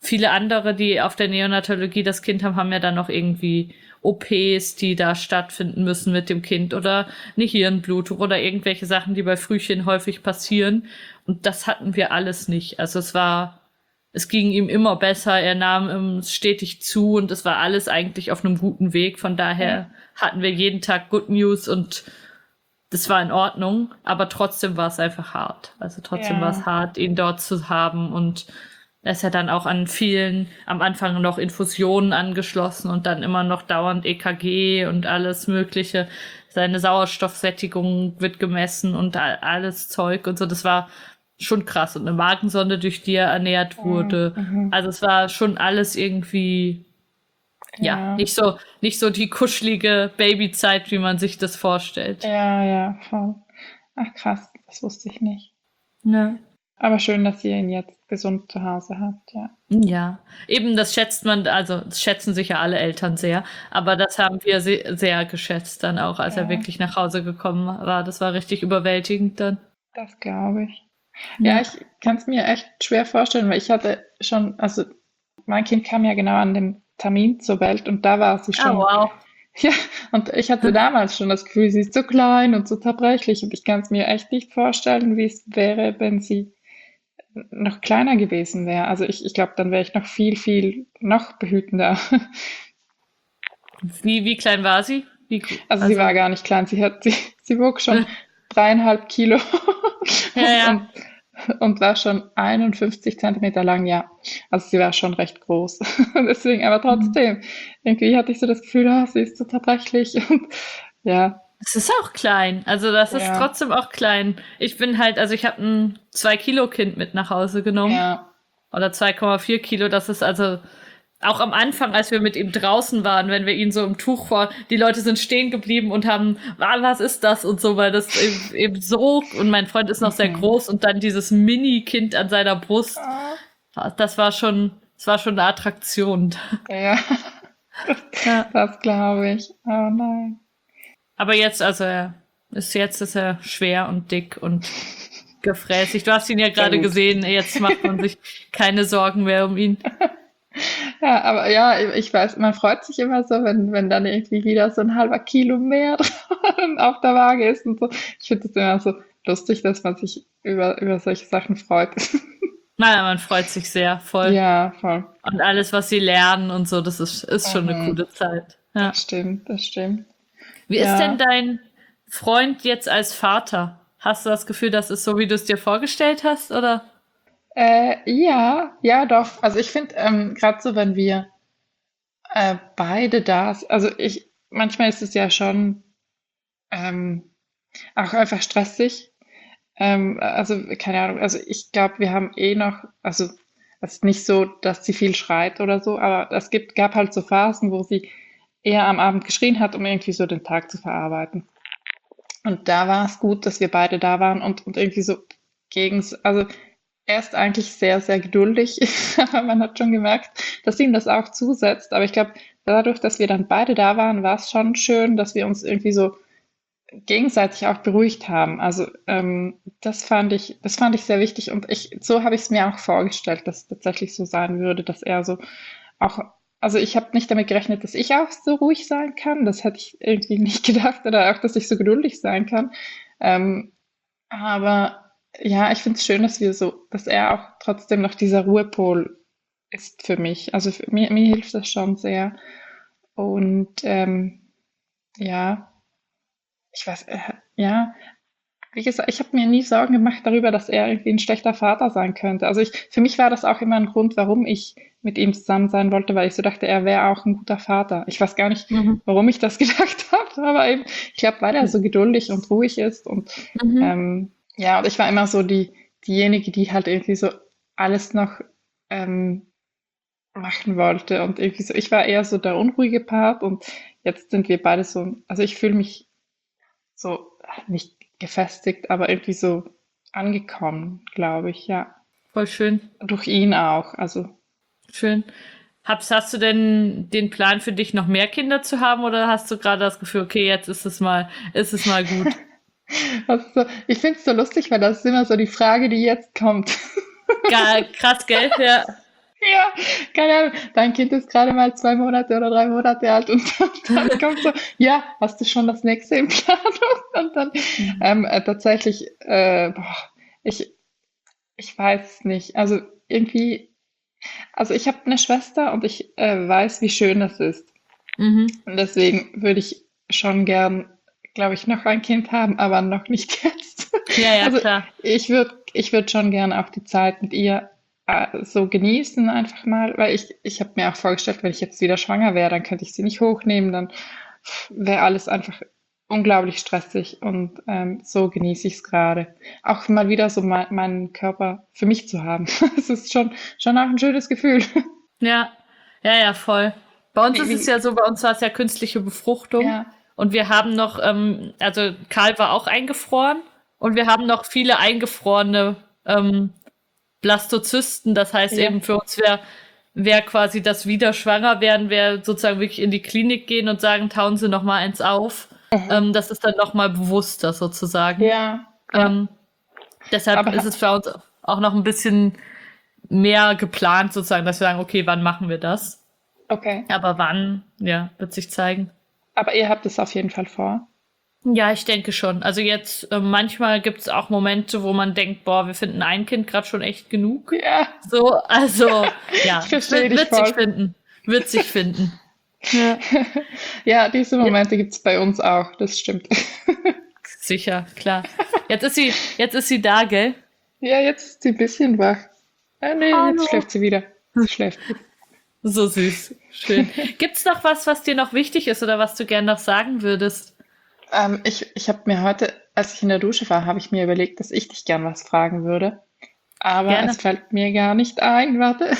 Speaker 1: viele andere, die auf der Neonatologie das Kind haben, haben ja dann noch irgendwie O Ps, die da stattfinden müssen mit dem Kind oder eine Hirnblutung oder irgendwelche Sachen, die bei Frühchen häufig passieren. Und das hatten wir alles nicht. Also es war, es ging ihm immer besser, er nahm ihm stetig zu und es war alles eigentlich auf einem guten Weg. Von daher hatten wir jeden Tag Good News und das war in Ordnung, aber trotzdem war es einfach hart. Also trotzdem
Speaker 3: Ja.
Speaker 1: war es hart, ihn dort zu haben und er ist ja dann auch an vielen, am Anfang noch Infusionen angeschlossen und dann immer noch dauernd E K G und alles Mögliche. Seine Sauerstoffsättigung wird gemessen und a- alles Zeug und so. Das war schon krass. Und eine Magensonde, durch die er ernährt wurde.
Speaker 3: Mhm.
Speaker 1: Also es war schon alles irgendwie, ja,
Speaker 3: Ja.
Speaker 1: nicht so, nicht so die kuschelige Babyzeit, wie man sich das vorstellt.
Speaker 3: Ja, ja, voll. Ach krass, das wusste ich nicht.
Speaker 1: Ja.
Speaker 3: Aber schön, dass ihr ihn jetzt gesund zu Hause habt, ja.
Speaker 1: Ja, eben das schätzt man, also das schätzen sicher alle Eltern sehr, aber das haben wir se sehr geschätzt dann auch, als
Speaker 3: Ja.
Speaker 1: er wirklich nach Hause gekommen war. Das war richtig überwältigend dann.
Speaker 3: Das glaube ich. Ja, ich kann es mir echt schwer vorstellen, weil ich hatte schon, also mein Kind kam ja genau an dem Termin zur Welt und da war sie
Speaker 1: Ah,
Speaker 3: schon,
Speaker 1: wow.
Speaker 3: ja, und ich hatte damals schon das Gefühl, sie ist so klein und so zerbrechlich und ich kann es mir echt nicht vorstellen, wie es wäre, wenn sie noch kleiner gewesen wäre. Also ich, ich glaube, dann wäre ich noch viel, viel, noch behütender.
Speaker 1: Wie, wie klein war sie? Wie, gro-
Speaker 3: Also sie war gar nicht klein, sie hat, sie, sie wog schon dreieinhalb Kilo
Speaker 1: Ja, ja.
Speaker 3: und, und war schon einundfünfzig Zentimeter lang, ja. Also sie war schon recht groß. Deswegen, aber trotzdem, irgendwie hatte ich so das Gefühl, ah, sie ist so zerbrechlich und ja,
Speaker 1: Es ist auch klein. Also das ist
Speaker 3: Ja.
Speaker 1: trotzdem auch klein. Ich bin halt, also ich habe ein zwei Kilo Kind mit nach Hause genommen.
Speaker 3: ja,
Speaker 1: Oder zwei Komma vier Kilo. Das ist also auch am Anfang, als wir mit ihm draußen waren, wenn wir ihn so im Tuch vor, die Leute sind stehen geblieben und haben, ah, was ist das und so, weil das eben, eben so, und mein Freund ist noch sehr
Speaker 3: Mhm.
Speaker 1: groß und dann dieses Mini-Kind an seiner Brust, das war schon, das war schon eine Attraktion.
Speaker 3: ja,
Speaker 1: Ja.
Speaker 3: das glaube ich. Oh nein.
Speaker 1: Aber jetzt, also er ist jetzt ist er schwer und dick und gefräßig. Du hast ihn ja gerade
Speaker 3: gut.
Speaker 1: gesehen, jetzt macht man sich keine Sorgen mehr um ihn.
Speaker 3: Ja, aber ja, ich weiß, man freut sich immer so, wenn, wenn dann irgendwie wieder so ein halber Kilo mehr auf der Waage ist und so. Ich finde es immer so lustig, dass man sich über, über solche Sachen freut.
Speaker 1: Naja, man freut sich sehr voll.
Speaker 3: Ja, voll.
Speaker 1: Und alles, was sie lernen und so, das ist, ist schon eine
Speaker 3: Mhm.
Speaker 1: coole Zeit. Ja.
Speaker 3: Das stimmt, das stimmt.
Speaker 1: Wie
Speaker 3: Ja.
Speaker 1: ist denn dein Freund jetzt als Vater? Hast du das Gefühl, das ist so, wie du es dir vorgestellt hast, oder?
Speaker 3: Äh, ja, ja, doch. Also ich finde, ähm, gerade so, wenn wir äh, beide da sind, also ich, manchmal ist es ja schon ähm, auch einfach stressig. Ähm, also, keine Ahnung, also ich glaube, wir haben eh noch, also es ist nicht so, dass sie viel schreit oder so, aber es gibt, gab halt so Phasen, wo sie eher am Abend geschrien hat, um irgendwie so den Tag zu verarbeiten. Und da war es gut, dass wir beide da waren und, und irgendwie so gegen, also er ist eigentlich sehr, sehr geduldig, aber man hat schon gemerkt, dass ihm das auch zusetzt. Aber ich glaube, dadurch, dass wir dann beide da waren, war es schon schön, dass wir uns irgendwie so gegenseitig auch beruhigt haben. Also ähm, das fand ich, das fand ich sehr wichtig und ich, so habe ich es mir auch vorgestellt, dass es tatsächlich so sein würde, dass er so auch, also ich habe nicht damit gerechnet, dass ich auch so ruhig sein kann. Das hätte ich irgendwie nicht gedacht oder auch, dass ich so geduldig sein kann. Ähm, aber ja, ich finde es schön, dass wir so, dass er auch trotzdem noch dieser Ruhepol ist für mich. Also für, mir, mir hilft das schon sehr. Und ähm, ja. Ich weiß, äh, ja, wie gesagt, ich habe mir nie Sorgen gemacht darüber, dass er irgendwie ein schlechter Vater sein könnte. Also ich, für mich war das auch immer ein Grund, warum ich mit ihm zusammen sein wollte, weil ich so dachte, er wäre auch ein guter Vater. Ich weiß gar nicht,
Speaker 1: Mhm.
Speaker 3: warum ich das gedacht habe, aber eben, ich glaube, weil er so geduldig und ruhig ist und
Speaker 1: Mhm.
Speaker 3: ähm, ja, und ich war immer so die, diejenige, die halt irgendwie so alles noch ähm, machen wollte und irgendwie so, ich war eher so der unruhige Part und jetzt sind wir beide so, also ich fühle mich so nicht gefestigt, aber irgendwie so angekommen, glaube ich, ja.
Speaker 1: Voll schön.
Speaker 3: Durch ihn auch, also
Speaker 1: Schön. Hab's, hast du denn den Plan für dich, noch mehr Kinder zu haben, oder hast du gerade das Gefühl, okay, jetzt ist es mal, ist es mal gut?
Speaker 3: also, ich finde es so lustig, weil das ist immer so die Frage, die jetzt kommt.
Speaker 1: Geil, krass, gell? Ja.
Speaker 3: Ja, keine Ahnung. Dein Kind ist gerade mal zwei Monate oder drei Monate alt und dann kommt so, ja, hast du schon das nächste in Planung? Und dann
Speaker 1: Mhm.
Speaker 3: ähm, äh, tatsächlich, äh, boah, ich, ich weiß es nicht. Also irgendwie, also ich habe eine Schwester und ich äh, weiß, wie schön das ist.
Speaker 1: Mhm.
Speaker 3: Und deswegen würde ich schon gern, glaube ich, noch ein Kind haben, aber noch nicht jetzt.
Speaker 1: Ja, ja,
Speaker 3: Also
Speaker 1: klar.
Speaker 3: ich würde ich würd schon gern auch die Zeit mit ihr äh, so genießen einfach mal, weil ich, ich habe mir auch vorgestellt, wenn ich jetzt wieder schwanger wäre, dann könnte ich sie nicht hochnehmen, dann wäre alles einfach unglaublich stressig und ähm, so genieße ich es gerade. Auch mal wieder so mein, meinen Körper für mich zu haben. Es ist schon, schon auch ein schönes Gefühl.
Speaker 1: Ja, ja, ja, voll. Bei uns
Speaker 3: Wie,
Speaker 1: ist es
Speaker 3: wie,
Speaker 1: ja so, bei uns war es ja künstliche Befruchtung
Speaker 3: ja,
Speaker 1: und wir haben noch, ähm, also Karl war auch eingefroren und wir haben noch viele eingefrorene ähm, Blastozysten. Das heißt
Speaker 3: ja.
Speaker 1: eben für uns wäre wär quasi das wieder schwanger werden, wäre sozusagen wirklich in die Klinik gehen und sagen, tauen Sie noch mal eins auf.
Speaker 3: Mhm.
Speaker 1: Ähm, das ist dann noch mal bewusster sozusagen.
Speaker 3: Ja, ja.
Speaker 1: Ähm, Deshalb
Speaker 3: Aber
Speaker 1: ist es
Speaker 3: ha-
Speaker 1: für uns auch noch ein bisschen mehr geplant sozusagen, dass wir sagen, okay, wann machen wir das?
Speaker 3: okay.
Speaker 1: Aber wann, ja, wird sich zeigen.
Speaker 3: Aber ihr habt es auf jeden Fall vor.
Speaker 1: Ja, ich denke schon. Also jetzt, äh, manchmal gibt es auch Momente, wo man denkt, boah, wir finden ein Kind gerade schon echt genug.
Speaker 3: Ja,
Speaker 1: So, also,
Speaker 3: ich
Speaker 1: ja, es
Speaker 3: verstehe
Speaker 1: wird,
Speaker 3: dich
Speaker 1: wird sich
Speaker 3: voll.
Speaker 1: finden. Wird sich finden. Ja.
Speaker 3: Ja, diese
Speaker 1: Ja,
Speaker 3: Momente gibt es bei uns auch, das stimmt.
Speaker 1: sicher, klar. Jetzt ist sie, jetzt ist sie da, gell?
Speaker 3: Ja, jetzt ist sie ein bisschen wach. Ah, nee, jetzt
Speaker 1: Hallo.
Speaker 3: schläft sie wieder. Sie schläft wieder.
Speaker 1: So süß. Schön. Gibt's noch was, was dir noch wichtig ist oder was du gern noch sagen würdest?
Speaker 3: Ähm, ich ich habe mir heute, als ich in der Dusche war, habe ich mir überlegt, dass ich dich gern was fragen würde. Aber es
Speaker 1: Gerne.
Speaker 3: fällt mir gar nicht ein. Warte,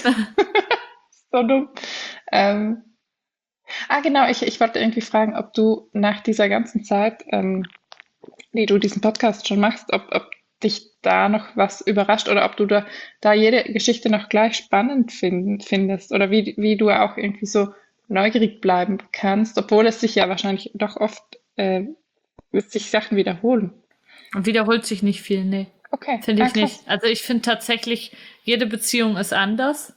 Speaker 3: so dumm. Ähm, ah, genau, ich, ich wollte irgendwie fragen, ob du nach dieser ganzen Zeit, ähm, die du diesen Podcast schon machst, ob, ob dich da noch was überrascht oder ob du da, da jede Geschichte noch gleich spannend find, findest oder wie, wie du auch irgendwie so neugierig bleiben kannst, obwohl es sich ja wahrscheinlich doch oft äh, wird sich Sachen wiederholen.
Speaker 1: Und wiederholt sich nicht viel, nee.
Speaker 3: Okay,
Speaker 1: Finde
Speaker 3: ah,
Speaker 1: ich nicht.
Speaker 3: krass.
Speaker 1: Also ich finde tatsächlich, jede Beziehung ist anders.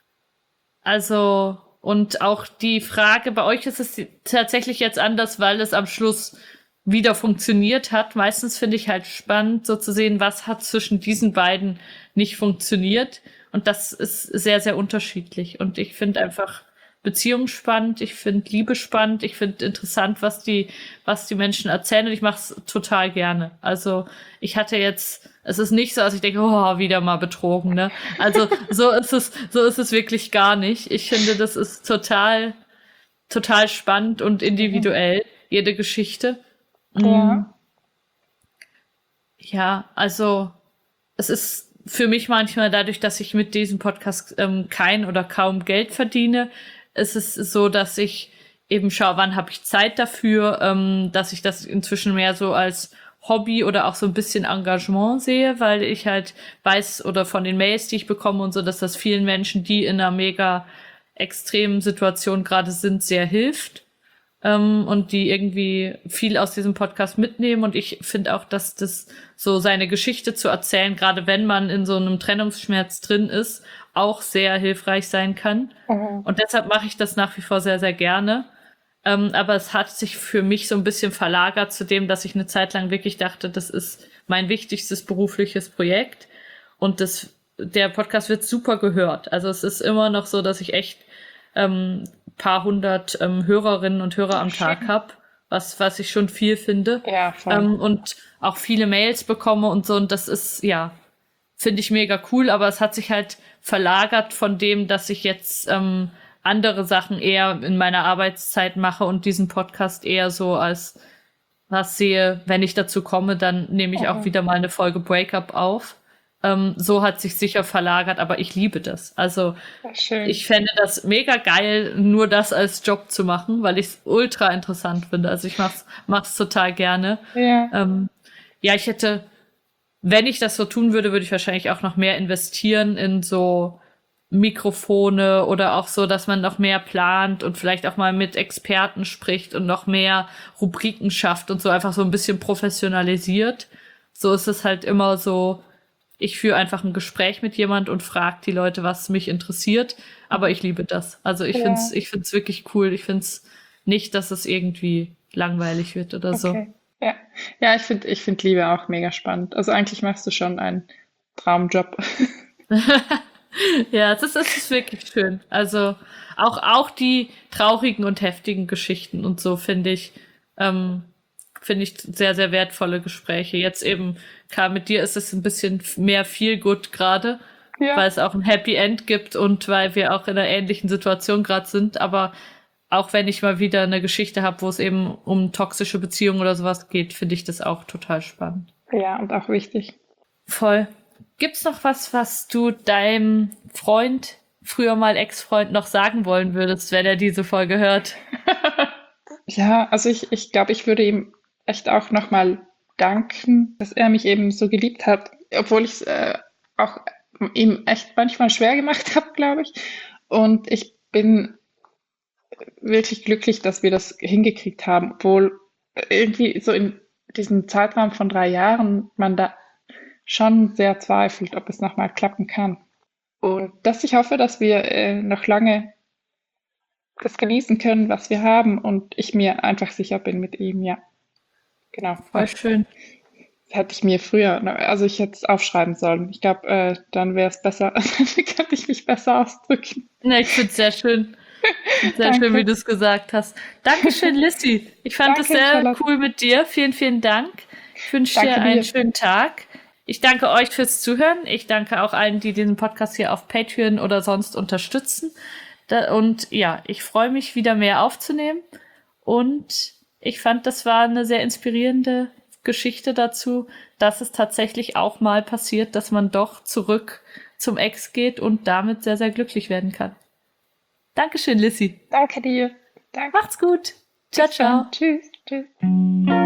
Speaker 1: Also, und auch die Frage, bei euch ist es tatsächlich jetzt anders, weil es am Schluss wieder funktioniert hat. Meistens finde ich halt spannend, so zu sehen, was hat zwischen diesen beiden nicht funktioniert. Und das ist sehr, sehr unterschiedlich. Und ich finde einfach Beziehung spannend, ich finde Liebe spannend, ich finde interessant, was die, was die Menschen erzählen und ich mache es total gerne. Also ich hatte jetzt, es ist nicht so, dass ich denke, oh, wieder mal betrogen, ne? Also so ist es, so ist es wirklich gar nicht. Ich finde, das ist total, total spannend und
Speaker 3: Mhm.
Speaker 1: individuell, jede Geschichte. Mm,
Speaker 3: Ja.
Speaker 1: ja, also es ist für mich manchmal dadurch, dass ich mit diesem Podcast ähm, kein oder kaum Geld verdiene, ist es so, dass ich eben schaue, wann habe ich Zeit dafür, ähm, dass ich das inzwischen mehr so als Hobby oder auch so ein bisschen Engagement sehe, weil ich halt weiß oder von den Mails, die ich bekomme und so, dass das vielen Menschen, die in einer mega extremen Situation gerade sind, sehr hilft ähm, und die irgendwie viel aus diesem Podcast mitnehmen. Und ich finde auch, dass das so seine Geschichte zu erzählen, gerade wenn man in so einem Trennungsschmerz drin ist, auch sehr hilfreich sein kann.
Speaker 3: Mhm.
Speaker 1: Und deshalb mache ich das nach wie vor sehr, sehr gerne. Ähm, aber es hat sich für mich so ein bisschen verlagert zu dem, dass ich eine Zeit lang wirklich dachte, das ist mein wichtigstes berufliches Projekt. Und das, der Podcast wird super gehört. Also es ist immer noch so, dass ich echt ähm, paar hundert ähm, Hörerinnen und Hörer
Speaker 3: Ach,
Speaker 1: am Tag
Speaker 3: schön.
Speaker 1: habe, was, was ich schon viel finde.
Speaker 3: Ja, voll.
Speaker 1: Ähm, und auch viele Mails bekomme und so. Und das ist, ja, finde ich mega cool, aber es hat sich halt verlagert von dem, dass ich jetzt ähm, andere Sachen eher in meiner Arbeitszeit mache und diesen Podcast eher so als was sehe, wenn ich dazu komme, dann nehme ich auch
Speaker 3: Mhm.
Speaker 1: wieder mal eine Folge Breakup auf. Ähm, so hat sich sicher verlagert, aber ich liebe das. Also
Speaker 3: Ja, schön.
Speaker 1: ich fände das mega geil, nur das als Job zu machen, weil ich es ultra interessant finde. Also ich mach's, mach's total gerne.
Speaker 3: Ja.
Speaker 1: Ähm, ja, ich hätte, wenn ich das so tun würde, würde ich wahrscheinlich auch noch mehr investieren in so Mikrofone oder auch so, dass man noch mehr plant und vielleicht auch mal mit Experten spricht und noch mehr Rubriken schafft und so einfach so ein bisschen professionalisiert. So ist es halt immer so ich führe einfach ein Gespräch mit jemand und frage die Leute, was mich interessiert. Aber ich liebe das. Also ich
Speaker 3: Ja.
Speaker 1: finde es ich find's wirklich cool. Ich finde es nicht, dass es irgendwie langweilig wird oder so.
Speaker 3: Okay. Ja, ja, ich finde ich find Liebe auch mega spannend. Also eigentlich machst du schon einen Traumjob.
Speaker 1: Ja, es ist, es ist wirklich schön. Also auch, auch die traurigen und heftigen Geschichten und so finde ich, ähm, finde ich sehr, sehr wertvolle Gespräche. Jetzt eben, Karl, mit dir ist es ein bisschen mehr Feel Good gerade,
Speaker 3: Ja.
Speaker 1: weil es auch ein Happy End gibt und weil wir auch in einer ähnlichen Situation gerade sind. Aber auch wenn ich mal wieder eine Geschichte habe, wo es eben um toxische Beziehungen oder sowas geht, finde ich das auch total spannend.
Speaker 3: Ja, und auch wichtig.
Speaker 1: Voll. Gibt's noch was, was du deinem Freund, früher mal Ex-Freund, noch sagen wollen würdest, wenn er diese Folge hört?
Speaker 3: Ja, also ich, ich glaube, ich würde ihm echt auch nochmal danken, dass er mich eben so geliebt hat, obwohl ich es äh, auch ihm echt manchmal schwer gemacht habe, glaube ich. Und ich bin wirklich glücklich, dass wir das hingekriegt haben, obwohl irgendwie so in diesem Zeitraum von drei Jahren man da schon sehr zweifelt, ob es nochmal klappen kann. Und dass ich hoffe, dass wir äh, noch lange das genießen können, was wir haben und ich mir einfach sicher bin mit ihm, ja. Genau.
Speaker 1: Voll schön.
Speaker 3: Das hätte ich mir früher, also ich hätte es aufschreiben sollen. Ich glaube, äh, dann wäre es besser, dann könnte ich mich besser ausdrücken.
Speaker 1: Ne, ich find's sehr schön. Sehr
Speaker 3: Danke.
Speaker 1: schön, wie du es gesagt hast. Dankeschön, Lissy. Ich fand es
Speaker 3: Danke,
Speaker 1: sehr
Speaker 3: Charlotte.
Speaker 1: cool mit dir. Vielen, vielen Dank. Ich wünsche dir
Speaker 3: Danke
Speaker 1: einen
Speaker 3: dir.
Speaker 1: schönen Tag. Ich danke euch fürs Zuhören. Ich danke auch allen, die diesen Podcast hier auf Patreon oder sonst unterstützen. Da, und ja, ich freue mich, wieder mehr aufzunehmen. Und ich fand, das war eine sehr inspirierende Geschichte dazu, dass es tatsächlich auch mal passiert, dass man doch zurück zum Ex geht und damit sehr, sehr glücklich werden kann. Dankeschön, Lissy.
Speaker 3: Danke dir. Danke.
Speaker 1: Macht's gut. Ciao,
Speaker 3: Bis dann.
Speaker 1: ciao.
Speaker 3: Tschüss. Tschüss.